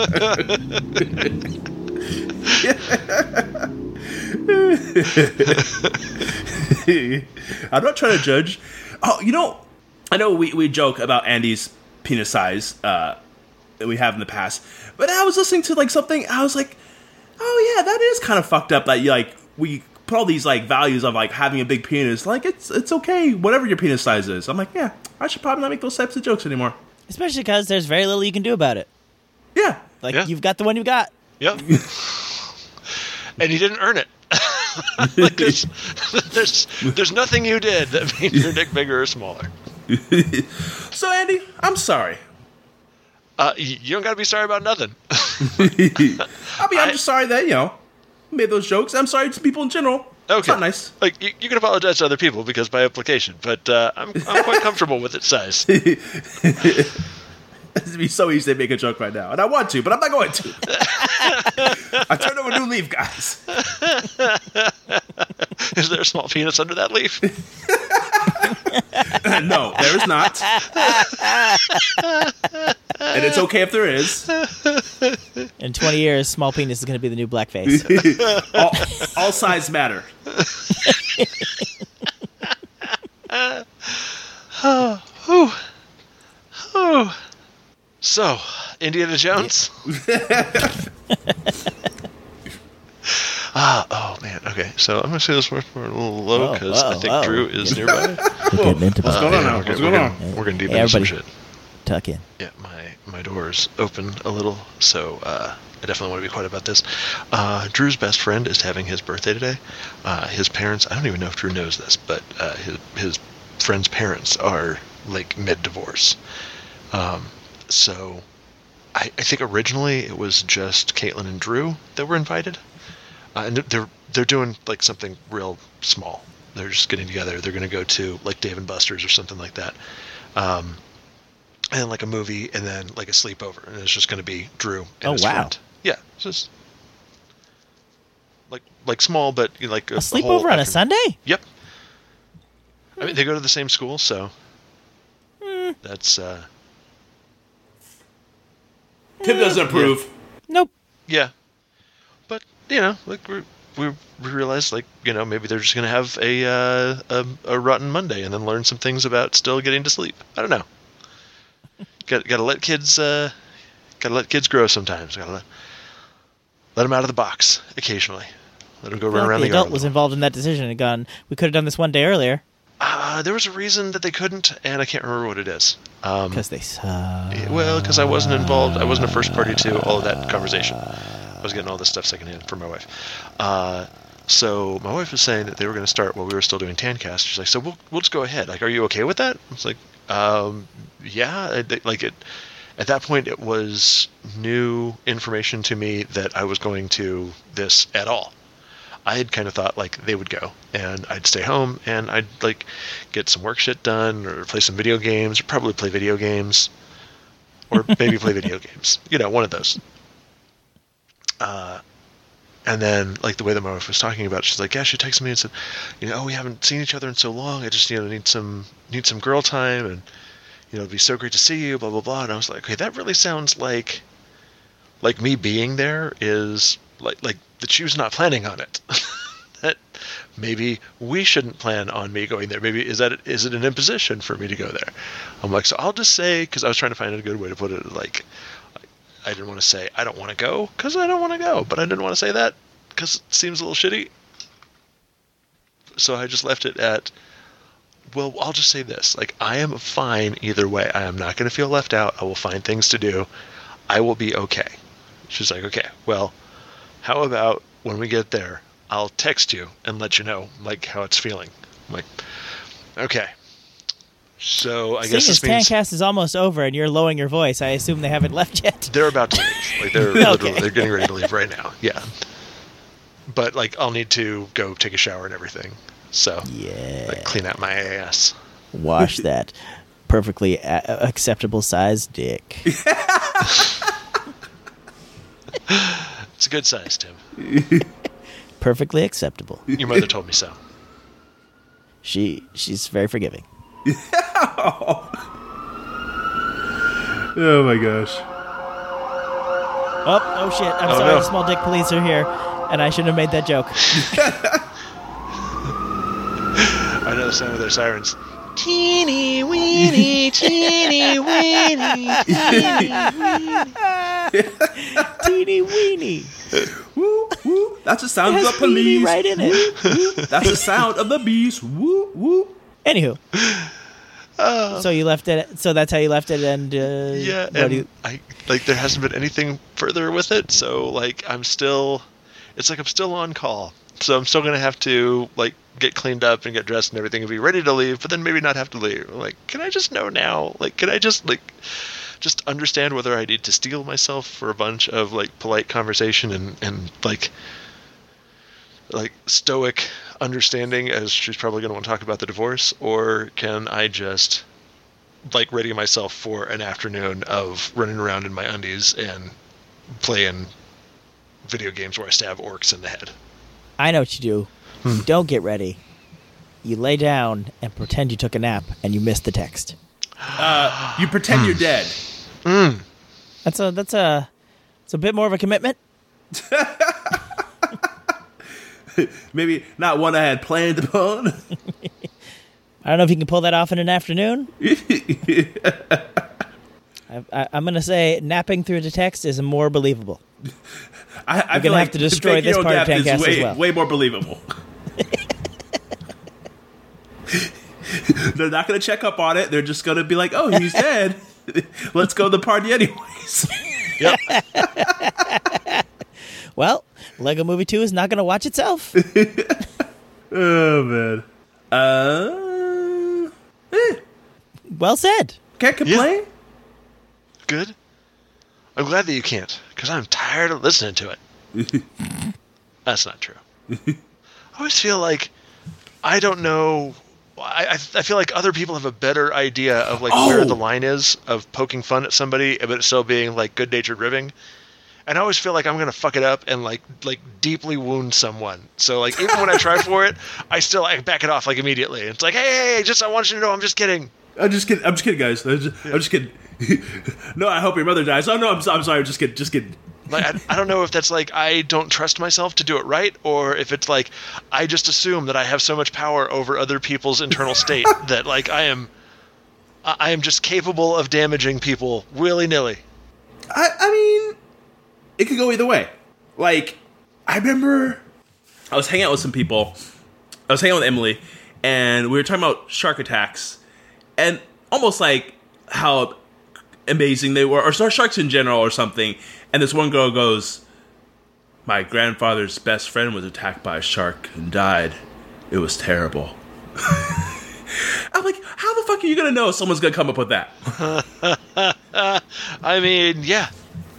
bike. I'm not trying to judge. Oh, I know we joke about Andy's penis size that we have in the past, but I was listening to something. I was like, oh yeah, that is kind of fucked up. That we put all these values of having a big penis. It's okay, whatever your penis size is. I'm like, yeah, I should probably not make those types of jokes anymore. Especially because there's very little you can do about it. Yeah, You've got the one you got. Yep. And you didn't earn it. There's nothing you did that made your dick bigger or smaller. So Andy, I'm sorry. You don't got to be sorry about nothing. I'm just sorry that made those jokes. I'm sorry to people in general. Okay, it's not nice. You can apologize to other people because by implication, but I'm quite comfortable with its size. It'd be so easy to make a joke right now, and I want to, but I'm not going to. I turned over a new leaf, guys. Is there a small penis under that leaf? No, there is not. And it's okay if there is. In 20 years, small penis is going to be the new blackface. all sides matter. So, Indiana Jones? Oh man, okay. Okay, so I'm gonna say this we're a little low because I think Drew is nearby. We're getting into What's going on now? What's going on? We're gonna deep into some shit. Tuck in. Yeah, my door's open a little, so I definitely want to be quiet about this. Drew's best friend is having his birthday today. His parents, I don't even know if Drew knows this, but his friend's parents are like mid-divorce. So I think originally it was just Caitlin and Drew that were invited, and they're doing like something real small. They're just getting together. They're going to go to like Dave and Buster's or something like that. And like a movie, and then like a sleepover, and it's just going to be Drew and his friend. Yeah, it's just like small, but like a sleepover on a Sunday. Yep. I mean, they go to the same school, so that's. Tim doesn't approve. Yeah. Nope. Yeah, but like we realized, like maybe they're just going to have a rotten Monday, and then learn some things about still getting to sleep. I don't know. Got to let kids grow sometimes. Got to let them out of the box occasionally. Let them go run around the yard. The adult was involved in that decision and gone, we could have done this one day earlier. There was a reason that they couldn't, and I can't remember what it is. Because they suck. Well, because I wasn't involved. I wasn't a first party to all of that conversation. I was getting all this stuff secondhand from my wife. So my wife was saying that they were going to start while we were still doing Tancast. She's like, so we'll just go ahead. Like, are you okay with that? I was like, yeah. Like it. At that point, it was new information to me that I was going to this at all. I had kind of thought like they would go, and I'd stay home, and I'd like get some work shit done, or play some video games, or probably play video games, or maybe play video games. One of those. And then, like, the way that my wife was talking about it, she's like, yeah, she texted me and said, we haven't seen each other in so long. I just, need some girl time, and, it'd be so great to see you, blah, blah, blah. And I was like, okay, that really sounds like me being there is, like that she was not planning on it. That maybe we shouldn't plan on me going there. Maybe, is it an imposition for me to go there? I'm like, so I'll just say, because I was trying to find a good way to put it, like, I didn't want to say, I don't want to go, because I don't want to go. But I didn't want to say that, because it seems a little shitty. So I just left it at, well, I'll just say this. Like, I am fine either way. I am not going to feel left out. I will find things to do. I will be okay. She's like, okay, well, how about when we get there, I'll text you and let you know, like, how it's feeling. I'm like, okay. So I guess this means Tancast is almost over and you're lowering your voice. I assume they haven't left yet. They're about to leave. Like they're literally, they're getting ready to leave right now. Yeah. But like I'll need to go take a shower and everything. So like clean out my ass. Wash that perfectly acceptable size dick. It's a good size, Tim. Perfectly acceptable. Your mother told me so. She's very forgiving. Oh my gosh. Oh shit. I'm sorry, no. The small dick police are here, and I shouldn't have made that joke. I know the sound of their sirens. Teeny weeny, teeny weeny, teeny weeny. Woo, woo. That's the sound of the police. Right in it. That's the sound of the beast. Woo, woo. Anywho. So you left it. So that's how you left it, and yeah. And I like there hasn't been anything further with it. So like I'm still on call. So I'm still gonna have to like get cleaned up and get dressed and everything and be ready to leave, but then maybe not have to leave. Like, can I just know now? Like, can I just understand whether I need to steel myself for a bunch of like polite conversation and like stoic understanding, as she's probably going to want to talk about the divorce, or can I just like ready myself for an afternoon of running around in my undies and playing video games where I stab orcs in the head? I know what you do. You don't get ready. You lay down and pretend you took a nap and you missed the text. You pretend you're dead. It's a bit more of a commitment. Maybe not one I had planned upon. I don't know if you can pull that off in an afternoon. I'm going to say napping through the text is more believable. I We're going to have to destroy this part of Tankcast as well. Way more believable. They're not going to check up on it. They're just going to be like, oh, he's dead. Let's go to the party anyways. Yep. Well, Lego Movie 2 is not going to watch itself. Oh, man. Well said. Can't complain. Yeah. Good. I'm glad that you can't, because I'm tired of listening to it. That's not true. I always feel like I don't know. I feel like other people have a better idea of like where the line is of poking fun at somebody, but still being like good-natured ribbing. And I always feel like I'm gonna fuck it up and like deeply wound someone. So like even when I try for it, I still like back it off like immediately. It's like, hey, just I want you to know I'm just kidding. I'm just kidding, guys. I'm just kidding. No, I hope your mother dies. Oh no, I'm sorry. Just kidding. Like I don't know if that's like I don't trust myself to do it right, or if it's like I just assume that I have so much power over other people's internal state that like I am just capable of damaging people willy-nilly. I mean, it could go either way. Like, I remember I was hanging out with some people. I was hanging out with Emily, and we were talking about shark attacks, and almost like how amazing they were, or sharks in general or something. And this one girl goes, my grandfather's best friend was attacked by a shark and died. It was terrible. I'm like, how the fuck are you going to know someone's going to come up with that? I mean, yeah.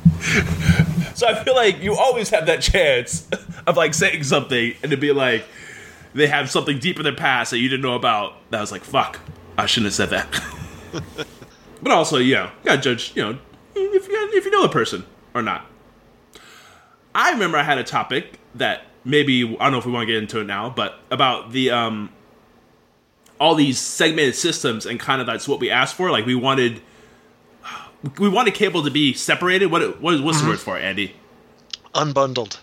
So I feel like you always have that chance of like saying something and to be like, they have something deep in their past that you didn't know about. That was like, fuck, I shouldn't have said that. But also, you gotta judge, if you know the person or not. I remember I had a topic that maybe, I don't know if we want to get into it now, but about the, all these segmented systems and kind of that's what we asked for. Like we wanted cable to be separated. What's the word for it, Andy? Unbundled.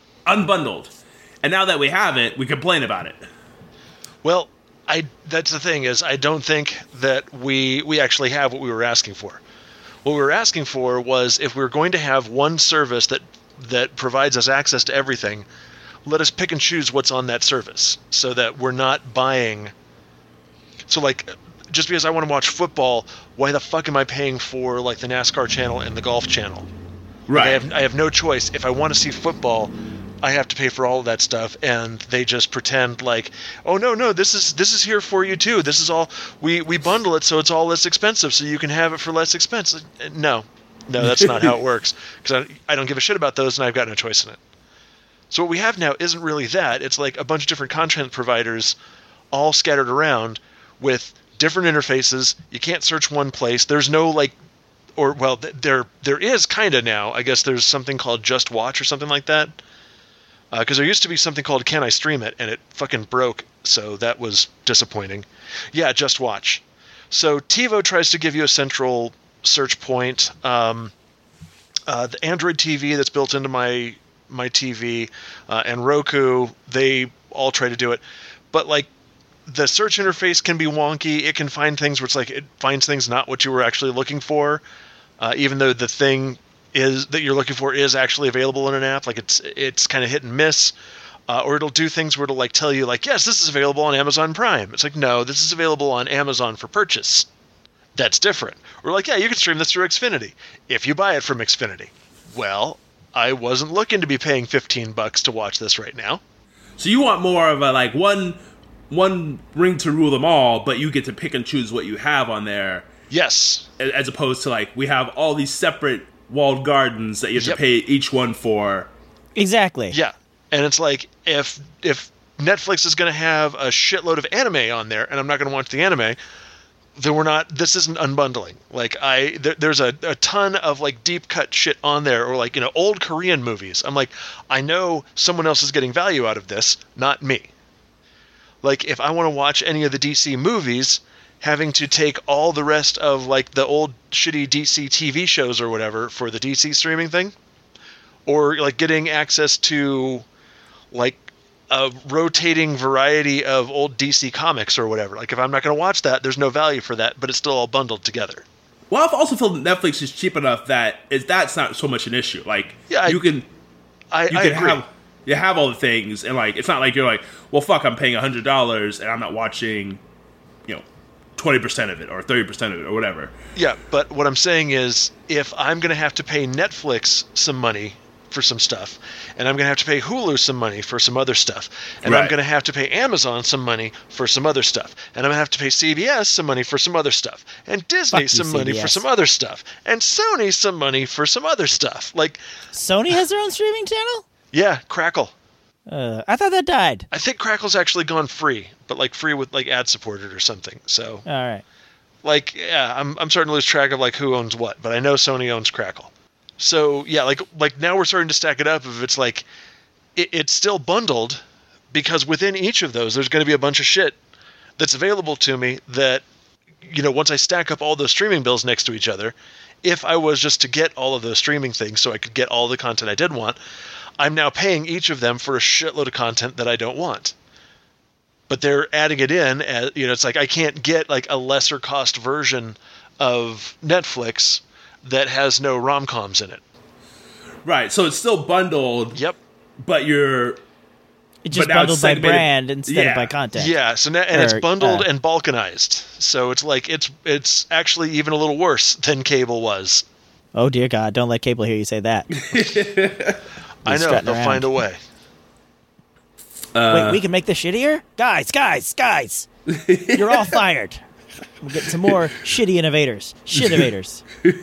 And now that we have it, we complain about it. Well, that's the thing is I don't think that we actually have what we were asking for. What we were asking for was if we were going to have one service that provides us access to everything, let us pick and choose what's on that service so that we're not buying. So like, just because I want to watch football, why the fuck am I paying for like the NASCAR channel and the golf channel? Right. Like, I have no choice. If I want to see football, I have to pay for all of that stuff, and they just pretend like, oh no, this is here for you too. This is all we bundle it so it's all less expensive, so you can have it for less expense. No, that's not how it works. Because I don't give a shit about those, and I've got no choice in it. So what we have now isn't really that. It's like a bunch of different content providers, all scattered around with different interfaces. You can't search one place. There's no like, or well, there is kind of now. I guess there's something called Just Watch or something like that. Because there used to be something called Can I Stream It, and it fucking broke, so that was disappointing. Yeah, Just Watch. So TiVo tries to give you a central search point. The Android TV that's built into my TV and Roku, they all try to do it. But like the search interface can be wonky. It can find things where it's like it finds things not what you were actually looking for, even though the thing is that you're looking for is actually available in an app. Like it's kind of hit and miss, or it'll do things where it'll like tell you like, yes, this is available on Amazon Prime. It's like, no, this is available on Amazon for purchase. That's different. Or like, yeah, you can stream this through Xfinity if you buy it from Xfinity. Well, I wasn't looking to be paying $15 to watch this right now. So you want more of a like one ring to rule them all, but you get to pick and choose what you have on there. Yes. As opposed to like we have all these separate walled gardens that you have to pay each one for. Exactly. Yeah. And it's like if Netflix is going to have a shitload of anime on there and I'm not going to watch the anime, then this isn't unbundling. Like there's a ton of like deep cut shit on there, or like, old Korean movies. I'm like, I know someone else is getting value out of this, not me. Like if I want to watch any of the DC movies, having to take all the rest of like the old shitty DC TV shows or whatever for the DC streaming thing, or like getting access to like a rotating variety of old DC comics or whatever. Like if I'm not going to watch that, there's no value for that, but it's still all bundled together. Well, I also feel that Netflix is cheap enough that that's not so much an issue. Like you can I agree. You have all the things, and like it's not like you're like, well, fuck, I'm paying $100 and I'm not watching, 20% of it or 30% of it or whatever. Yeah, but what I'm saying is, if I'm going to have to pay Netflix some money for some stuff, and I'm going to have to pay Hulu some money for some other stuff, and I'm going to have to pay Amazon some money for some other stuff, and I'm going to have to pay CBS some money for some other stuff, and Disney some money for some other stuff, and Sony some money for some other stuff. Like, Sony has their own streaming channel? Yeah, Crackle. I thought that died. I think Crackle's actually gone free, but like free with like ad supported or something. So, all right. Like, yeah, I'm starting to lose track of like who owns what, but I know Sony owns Crackle. So yeah, like now we're starting to stack it up. If it's like, it's still bundled, because within each of those, there's going to be a bunch of shit that's available to me that, once I stack up all those streaming bills next to each other, if I was just to get all of those streaming things so I could get all the content I did want, I'm now paying each of them for a shitload of content that I don't want. But they're adding it in as, it's like I can't get like a lesser cost version of Netflix that has no rom-coms in it. Right, so it's still bundled. Yep. But you're... It's just bundled by brand instead of by content. Yeah, so now, and it's bundled and balkanized. So it's like it's actually even a little worse than cable was. Oh dear God, don't let cable hear you say that. I know, they'll find a way. Wait, we can make this shittier? Guys! You're all fired. We'll get some more shitty innovators. Shit-innovators.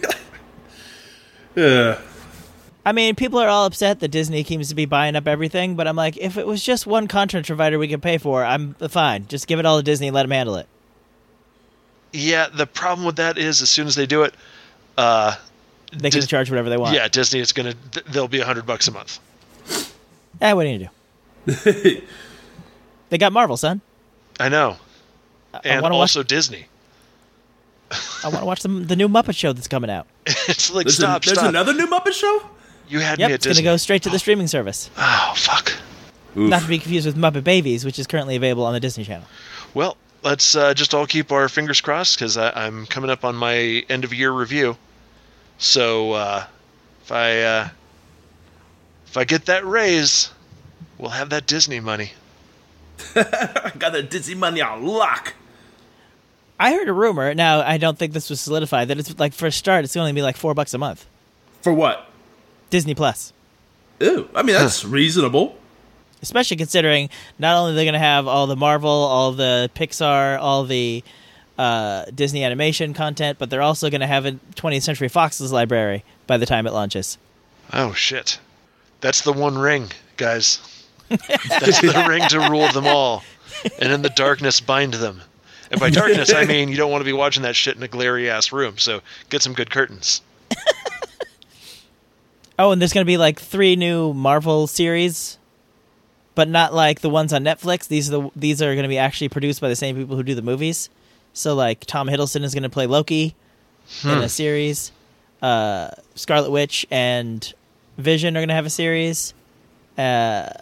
I mean, people are all upset that Disney seems to be buying up everything, but I'm like, if it was just one content provider we could pay for, I'm fine. Just give it all to Disney and let them handle it. Yeah, the problem with that is as soon as they do it, they can charge whatever they want. Yeah, Disney they'll be $100 a month. What are you gonna do? They got Marvel, son. I know. And also Disney. I want to watch the new Muppet Show that's coming out. It's like, There's another new Muppet Show? You had me at Disney. It's going to go straight to the streaming service. Oh, fuck. Oof. Not to be confused with Muppet Babies, which is currently available on the Disney Channel. Well, let's just all keep our fingers crossed, because I'm coming up on my end-of-year review. So if I get that raise, we'll have that Disney money. I got that Disney money on lock. I heard a rumor, now I don't think this was solidified, that it's like for a start, it's going to be like $4 a month. For what? Disney Plus. Ooh, I mean, that's reasonable. Especially considering not only are they going to have all the Marvel, all the Pixar, all the Disney animation content, but they're also going to have a 20th Century Fox's library by the time it launches. Oh, shit. That's the one ring, guys. That's the ring to rule them all. And in the darkness bind them. And by darkness, I mean you don't want to be watching that shit in a glary-ass room, so get some good curtains. Oh, and there's going to be like 3 new Marvel series, but not like the ones on Netflix. These are going to be actually produced by the same people who do the movies. So like Tom Hiddleston is going to play Loki in a series. Scarlet Witch and Vision are going to have a series. Sam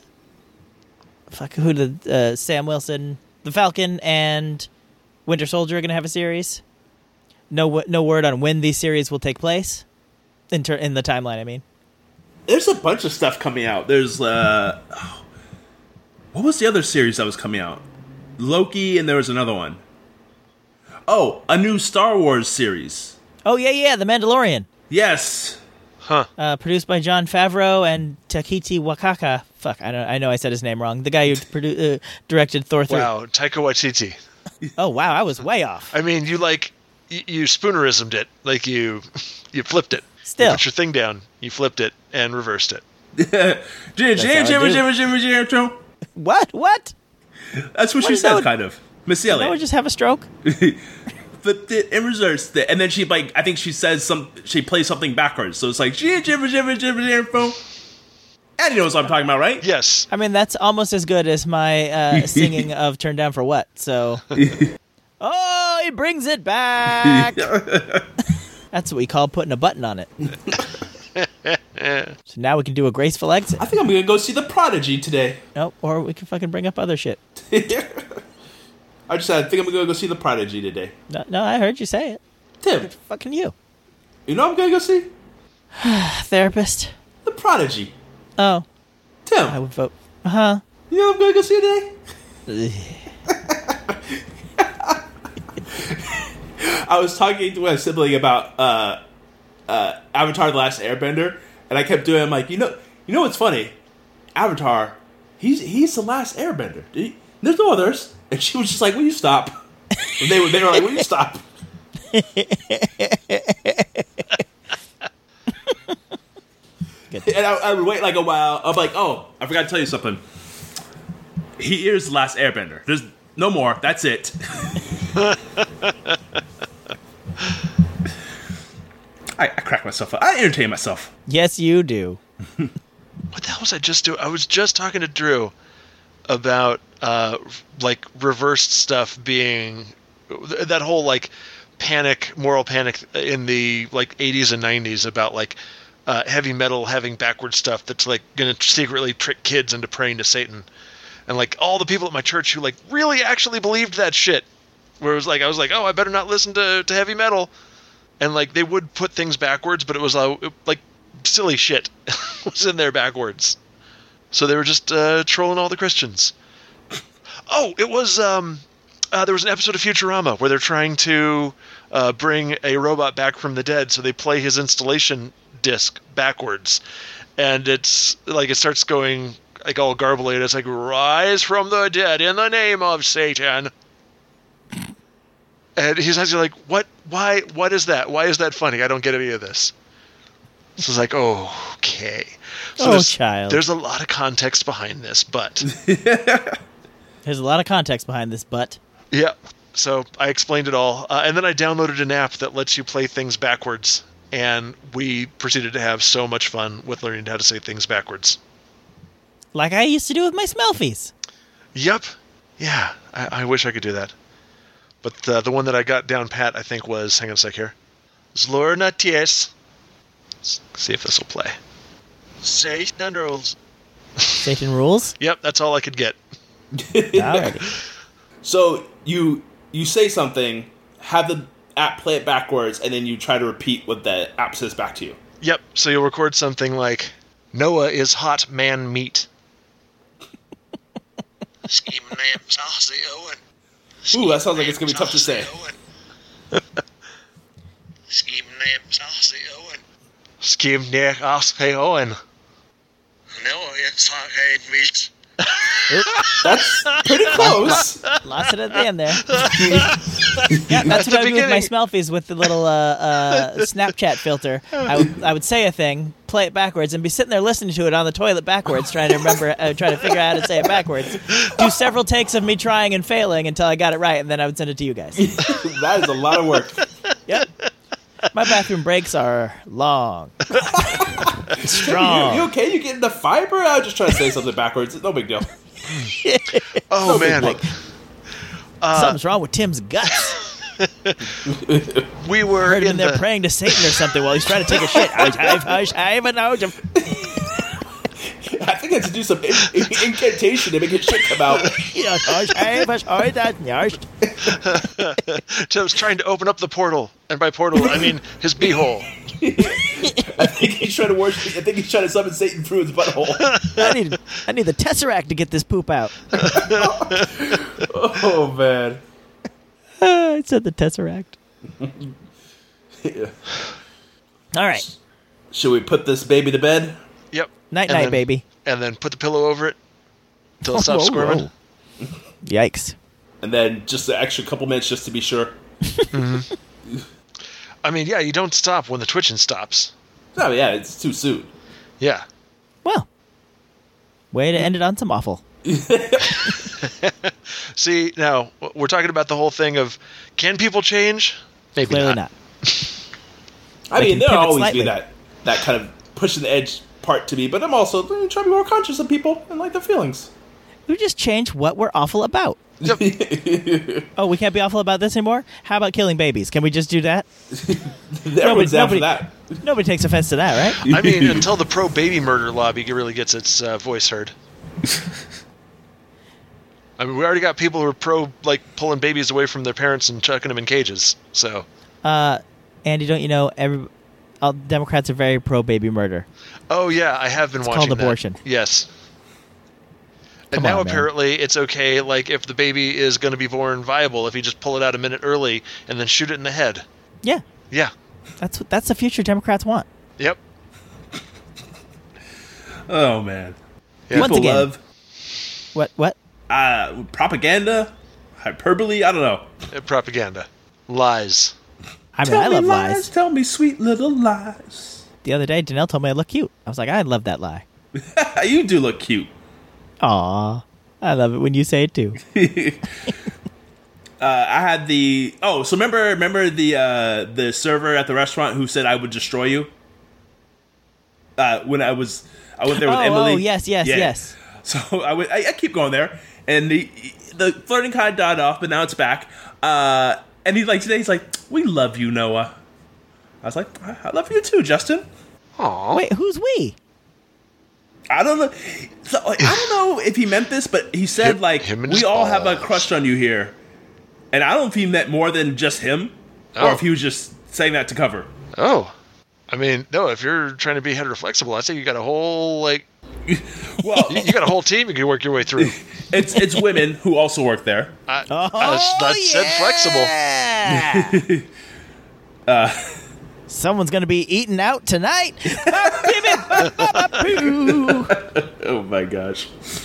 Wilson, the Falcon, and Winter Soldier are going to have a series. No word on when these series will take place in the timeline. I mean, there's a bunch of stuff coming out. There's what was the other series that was coming out? Loki, and there was another one. Oh, a new Star Wars series. Oh yeah, The Mandalorian. Yes. Huh. Produced by Jon Favreau and Taiki Waititi. Fuck, I know I said his name wrong. The guy who directed Thor 3. Wow, Taika Waititi. Oh wow, I was way off. I mean, you spoonerismed it, like you flipped it. Still, you put your thing down, you flipped it and reversed it. What? That's what she said, kind of. Missy Elliott. Did I just have a stroke? But in reverse, and then she I think she says she plays something backwards, so it's like and you know what I'm talking about, right? Yes. I mean, that's almost as good as my singing of "Turn Down for What." So, oh, he brings it back. That's what we call putting a button on it. So now we can do a graceful exit. I think I'm gonna go see The Prodigy today. Nope, or we can fucking bring up other shit. I think I'm gonna go see The Prodigy today. No, I heard you say it. Tim, fucking you. You know what I'm gonna go see? Therapist. The Prodigy. Oh, Tim. I would vote. Huh? You know what I'm going to go see today? I was talking to my sibling about Avatar: The Last Airbender, and I kept doing. I'm like, you know what's funny? Avatar, he's the last Airbender. There's no others. And she was just like, "Will you stop?" And they were like, "Will you stop?" And I would wait like a while. I'm like, "Oh, I forgot to tell you something. He is the last Airbender. There's no more. That's it." I crack myself up. I entertain myself. Yes, you do. What the hell was I just doing? I was just talking to Drew about like reversed stuff being that whole like moral panic in the like 80s and 90s about like heavy metal having backward stuff that's like gonna secretly trick kids into praying to Satan, and like all the people at my church who like really actually believed that shit. Where it was like I was like, oh, I better not listen to heavy metal, and like they would put things backwards, but it was like silly shit was in there backwards. So they were just trolling all the Christians. Oh, it was there was an episode of Futurama where they're trying to bring a robot back from the dead, so they play his installation disc backwards, and it's like it starts going like all garbly. It's like, rise from the dead in the name of Satan. And he's actually like, what? Why? What is that? Why is that funny? I don't get any of this. So it's like, oh, okay. So child. There's a lot of context behind this, but... There's a lot of context behind this, but... Yeah. So I explained it all. And then I downloaded an app that lets you play things backwards. And we proceeded to have so much fun with learning how to say things backwards. Like I used to do with my Smelfies. Yep. Yeah. I wish I could do that. But the one that I got down pat, I think, was... Hang on a sec here. Zlornaties. Let's see if this will play. Satan rules. Satan rules? Yep, that's all I could get. Alrighty. So you say something, have the app play it backwards, and then you try to repeat what the app says back to you. Yep, so you'll record something like, Noah is hot man meat. Scheme name Saucy Owen. Ooh, that sounds like it's going to be tough to say. Scheme name Saucy Owen. Scheme name Saucy Owen. Noah is hot man meat. That's pretty close. Lost it at the end there. Yeah, that's what I would do with my Smelfies with the little Snapchat filter. I would say a thing, play it backwards, and be sitting there listening to it on the toilet backwards, trying to remember, trying to figure out how to say it backwards. Do several takes of me trying and failing until I got it right, and then I would send it to you guys. That is a lot of work. Yep. My bathroom breaks are long. Strong. You okay? You getting the fiber? I was just trying to say something backwards. It's no big deal. Oh, man. Something's wrong with Tim's guts. We were heard him in there praying to Satan or something while he's trying to take a shit. I think I had to do some incantation to make his shit come out. Tim's trying to open up the portal, and by portal I mean his beehole. I think he's trying to summon Satan through his butthole. I need the Tesseract to get this poop out. Oh man! I said the Tesseract. Yeah. All right. Should we put this baby to bed? Yep. Night, baby. And then put the pillow over it until it stops squirming. Yikes. And then just an extra couple minutes just to be sure. Mm-hmm. I mean, yeah, you don't stop when the twitching stops. Oh, yeah, it's too soon. Yeah. Well, way to end it on some awful. See, now, we're talking about the whole thing of, can people change? Maybe Clearly not. I mean, there'll always slightly. be that kind of pushing the edge part to me, but I'm also trying to be more conscious of people and like their feelings. We just change what we're awful about. Yep. Oh, we can't be awful about this anymore? How about killing babies? Can we just do that? Everyone's down for that. Nobody takes offense to that, right? I mean, until the pro-baby murder lobby really gets its voice heard. I mean, we already got people who are pro, like, pulling babies away from their parents and chucking them in cages, so... Andy, don't you know, all Democrats are very pro-baby murder. Oh, yeah, I have been watching called abortion. Yes. And now apparently it's okay, like, if the baby is going to be born viable, if you just pull it out a minute early and then shoot it in the head. Yeah. Yeah. That's the future Democrats want. Yep. Oh, man. Yeah. Once again. Love What? propaganda, hyperbole, I don't know. Propaganda. Lies. I mean, I love lies. Tell me sweet little lies. The other day, Danelle told me I look cute. I was like, I love that lie. You do look cute. Aw. I love it when you say it, too. I had the... Oh, so remember the server at the restaurant who said I would destroy you? When I went there with Emily. Oh, yes. So I keep going there, and the flirting kind of died off, but now it's back. And he's like, we love you, Noah. I was like, I love you too, Justin. Aww. Wait, who's we? I don't know. So, I don't know if he meant this, but he said we all have a crush on you here, and I don't know if he meant more than just him, or if he was just saying that to cover. Oh, I mean, no. If you're trying to be heteroflexible, I think you got a whole well, you got a whole team you can work your way through. It's women who also work there. Said flexible. Someone's going to be eating out tonight. Oh my gosh.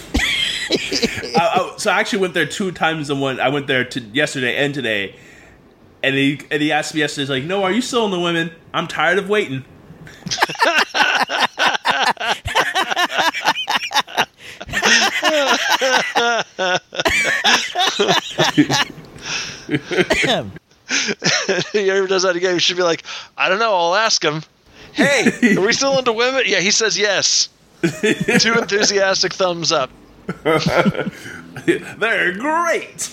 So I actually went there 2 times in one. I went there yesterday and today, and he asked me yesterday, he's like, "No, are you still in the women? I'm tired of waiting." He ever does that again, you should be like, I don't know, I'll ask him. Hey, are we still into women? Yeah, he says yes. 2 enthusiastic thumbs up. They're great.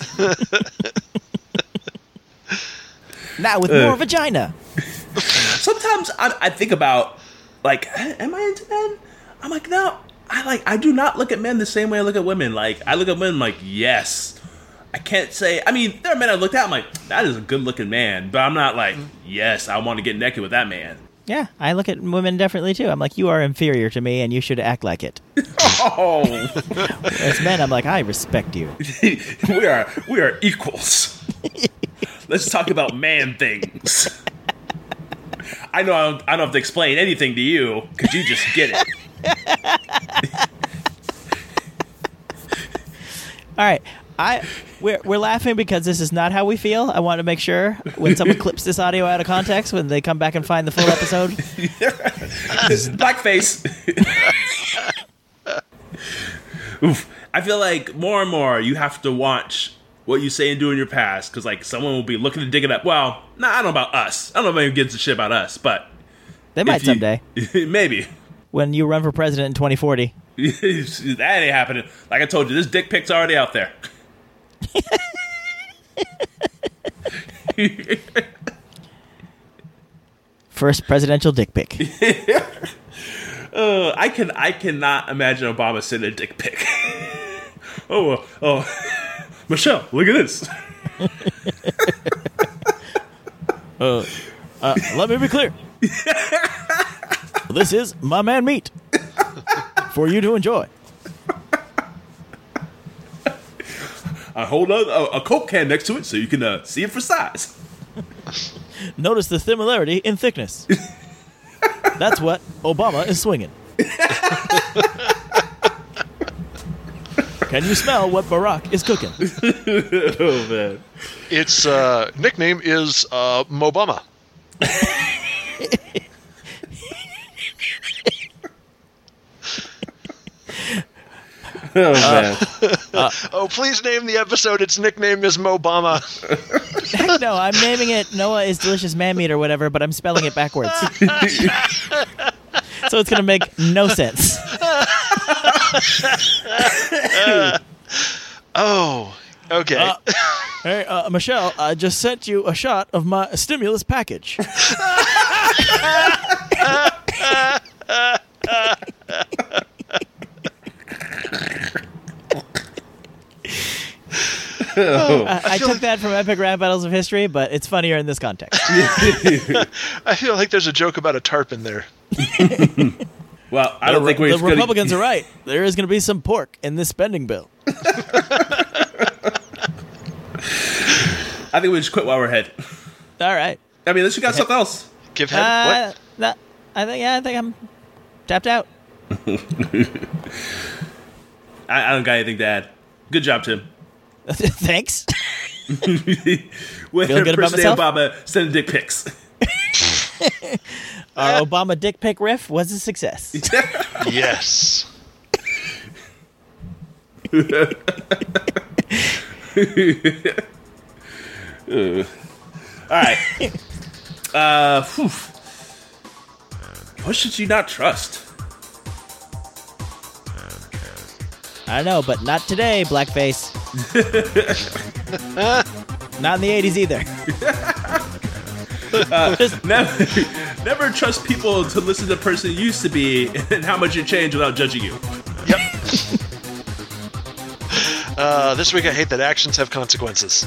Now with more vagina. Sometimes I think about, like, am I into men? I'm like, no. I do not look at men the same way I look at women. Like, I look at women like, yes. I can't say, I mean, there are men I looked at, I'm like, that is a good looking man. But I'm not like, yes, I want to get naked with that man. Yeah, I look at women differently too. I'm like, you are inferior to me and you should act like it. Oh. As men, I'm like, I respect you. We are equals. Let's talk about man things. I know I don't have to explain anything to you, because you just get it. All right. We're laughing because this is not how we feel. I want to make sure when someone clips this audio out of context, when they come back and find the full episode. Blackface. Oof. I feel like more and more you have to watch what you say and do in your past, because like someone will be looking to dig it up. Well, I don't know about us. I don't know if anyone gives a shit about us, but they might someday. Maybe. When you run for president in 2040. That ain't happening. Like I told you, this dick pic's already out there. First presidential dick pic. I cannot imagine Obama sending a dick pic. oh, Michelle, look at this. Let me be clear. This is my man meat for you to enjoy. I hold a Coke can next to it so you can see it for size. Notice the similarity in thickness. That's what Obama is swinging. Can you smell what Barack is cooking? Oh, man. Its nickname is Mobama. Oh, man. Please name the episode. Its nickname is Mobama. Heck no, I'm naming it Noah is Delicious Man Meat or whatever, but I'm spelling it backwards. So it's going to make no sense. Oh, okay. Hey, Michelle, I just sent you a shot of my stimulus package. I took that from Epic Rap Battles of History, but it's funnier in this context. I feel like there's a joke about a tarp in there. Well, I don't think the Republicans are right. There is going to be some pork in this spending bill. I think we just quit while we're ahead. All right. I mean, unless you got something else. Give head. What? No, I think I'm tapped out. I don't got anything to add. Good job, Tim. Thanks. When Feel good about myself? Obama sending dick pics. Our Obama dick pic riff was a success. Yes. All right. What should you not trust? I don't know, but not today, blackface. Not in the 80s either. Never trust people to listen to the person you used to be and how much you change without judging you. Yep. This week I hate that actions have consequences.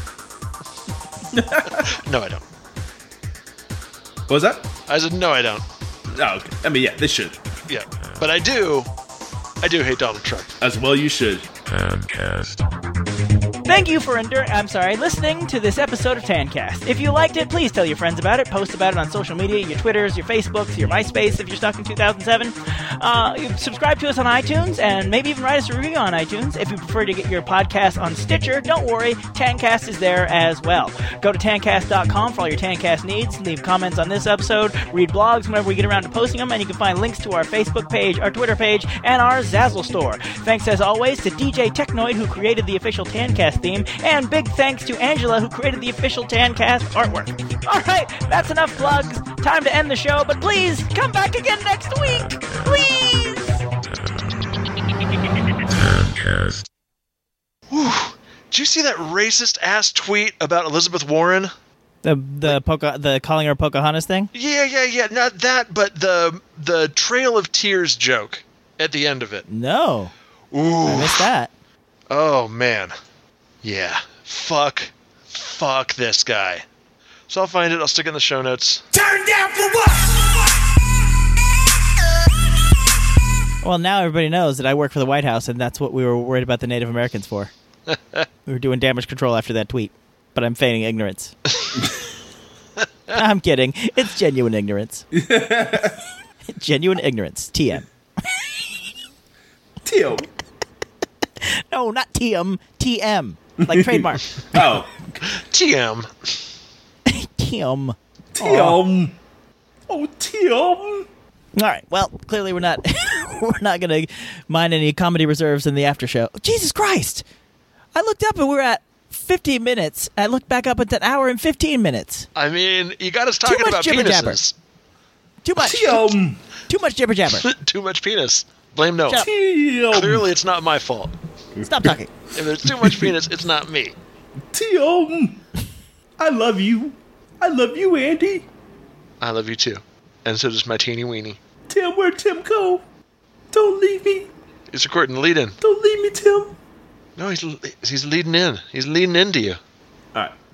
No, I don't. What was that? I said, no, I don't. Oh, okay. I mean, yeah, they should. Yeah. But I do hate Donald Trump. As well you should. Thank you for listening to this episode of Tancast. If you liked it, please tell your friends about it. Post about it on social media, your Twitters, your Facebooks, your MySpace if you're stuck in 2007. Subscribe to us on iTunes and maybe even write us a review on iTunes. If you prefer to get your podcast on Stitcher, don't worry, Tancast is there as well. Go to tancast.com for all your Tancast needs. Leave comments on this episode, read blogs whenever we get around to posting them, and you can find links to our Facebook page, our Twitter page, and our Zazzle store. Thanks as always to DJ Technoid, who created the official Tancast theme, and big thanks to Angela, who created the official Tancast artwork. All right, that's enough plugs. Time to end the show, but please come back again next week. Please. Tancast. Whew. Did you see that racist ass tweet about Elizabeth Warren? The calling her Pocahontas thing? Yeah. Not that, but the Trail of Tears joke at the end of it. No. Ooh. I missed that. Oh, man. Yeah. Fuck this guy. So I'll find it. I'll stick it in the show notes. Turn down for what? Well, now everybody knows that I work for the White House, and that's what we were worried about the Native Americans for. We were doing damage control after that tweet, but I'm feigning ignorance. I'm kidding. It's genuine ignorance. Genuine ignorance. TM. Tio. No, not TM. TM. Like trademark. Oh. TM. TM. Tim. Oh, Tim. All right. Well, clearly we're not going to mind any comedy reserves in the after show. Jesus Christ. I looked up and we're at 15 minutes. I looked back up at an hour and 15 minutes. I mean, you got us talking about penises. Too much. Tim. Too much jibber jabber. Too much penis. Blame Noah. Tim. Clearly, it's not my fault. Stop talking. If there's too much penis, it's not me. Tim. I love you. I love you, Andy. I love you too. And so does my teeny weenie. Tim, where'd Tim go? Don't leave me. He's recording the lead in. Don't leave me, Tim. No, he's leading in. He's leading into you. All right.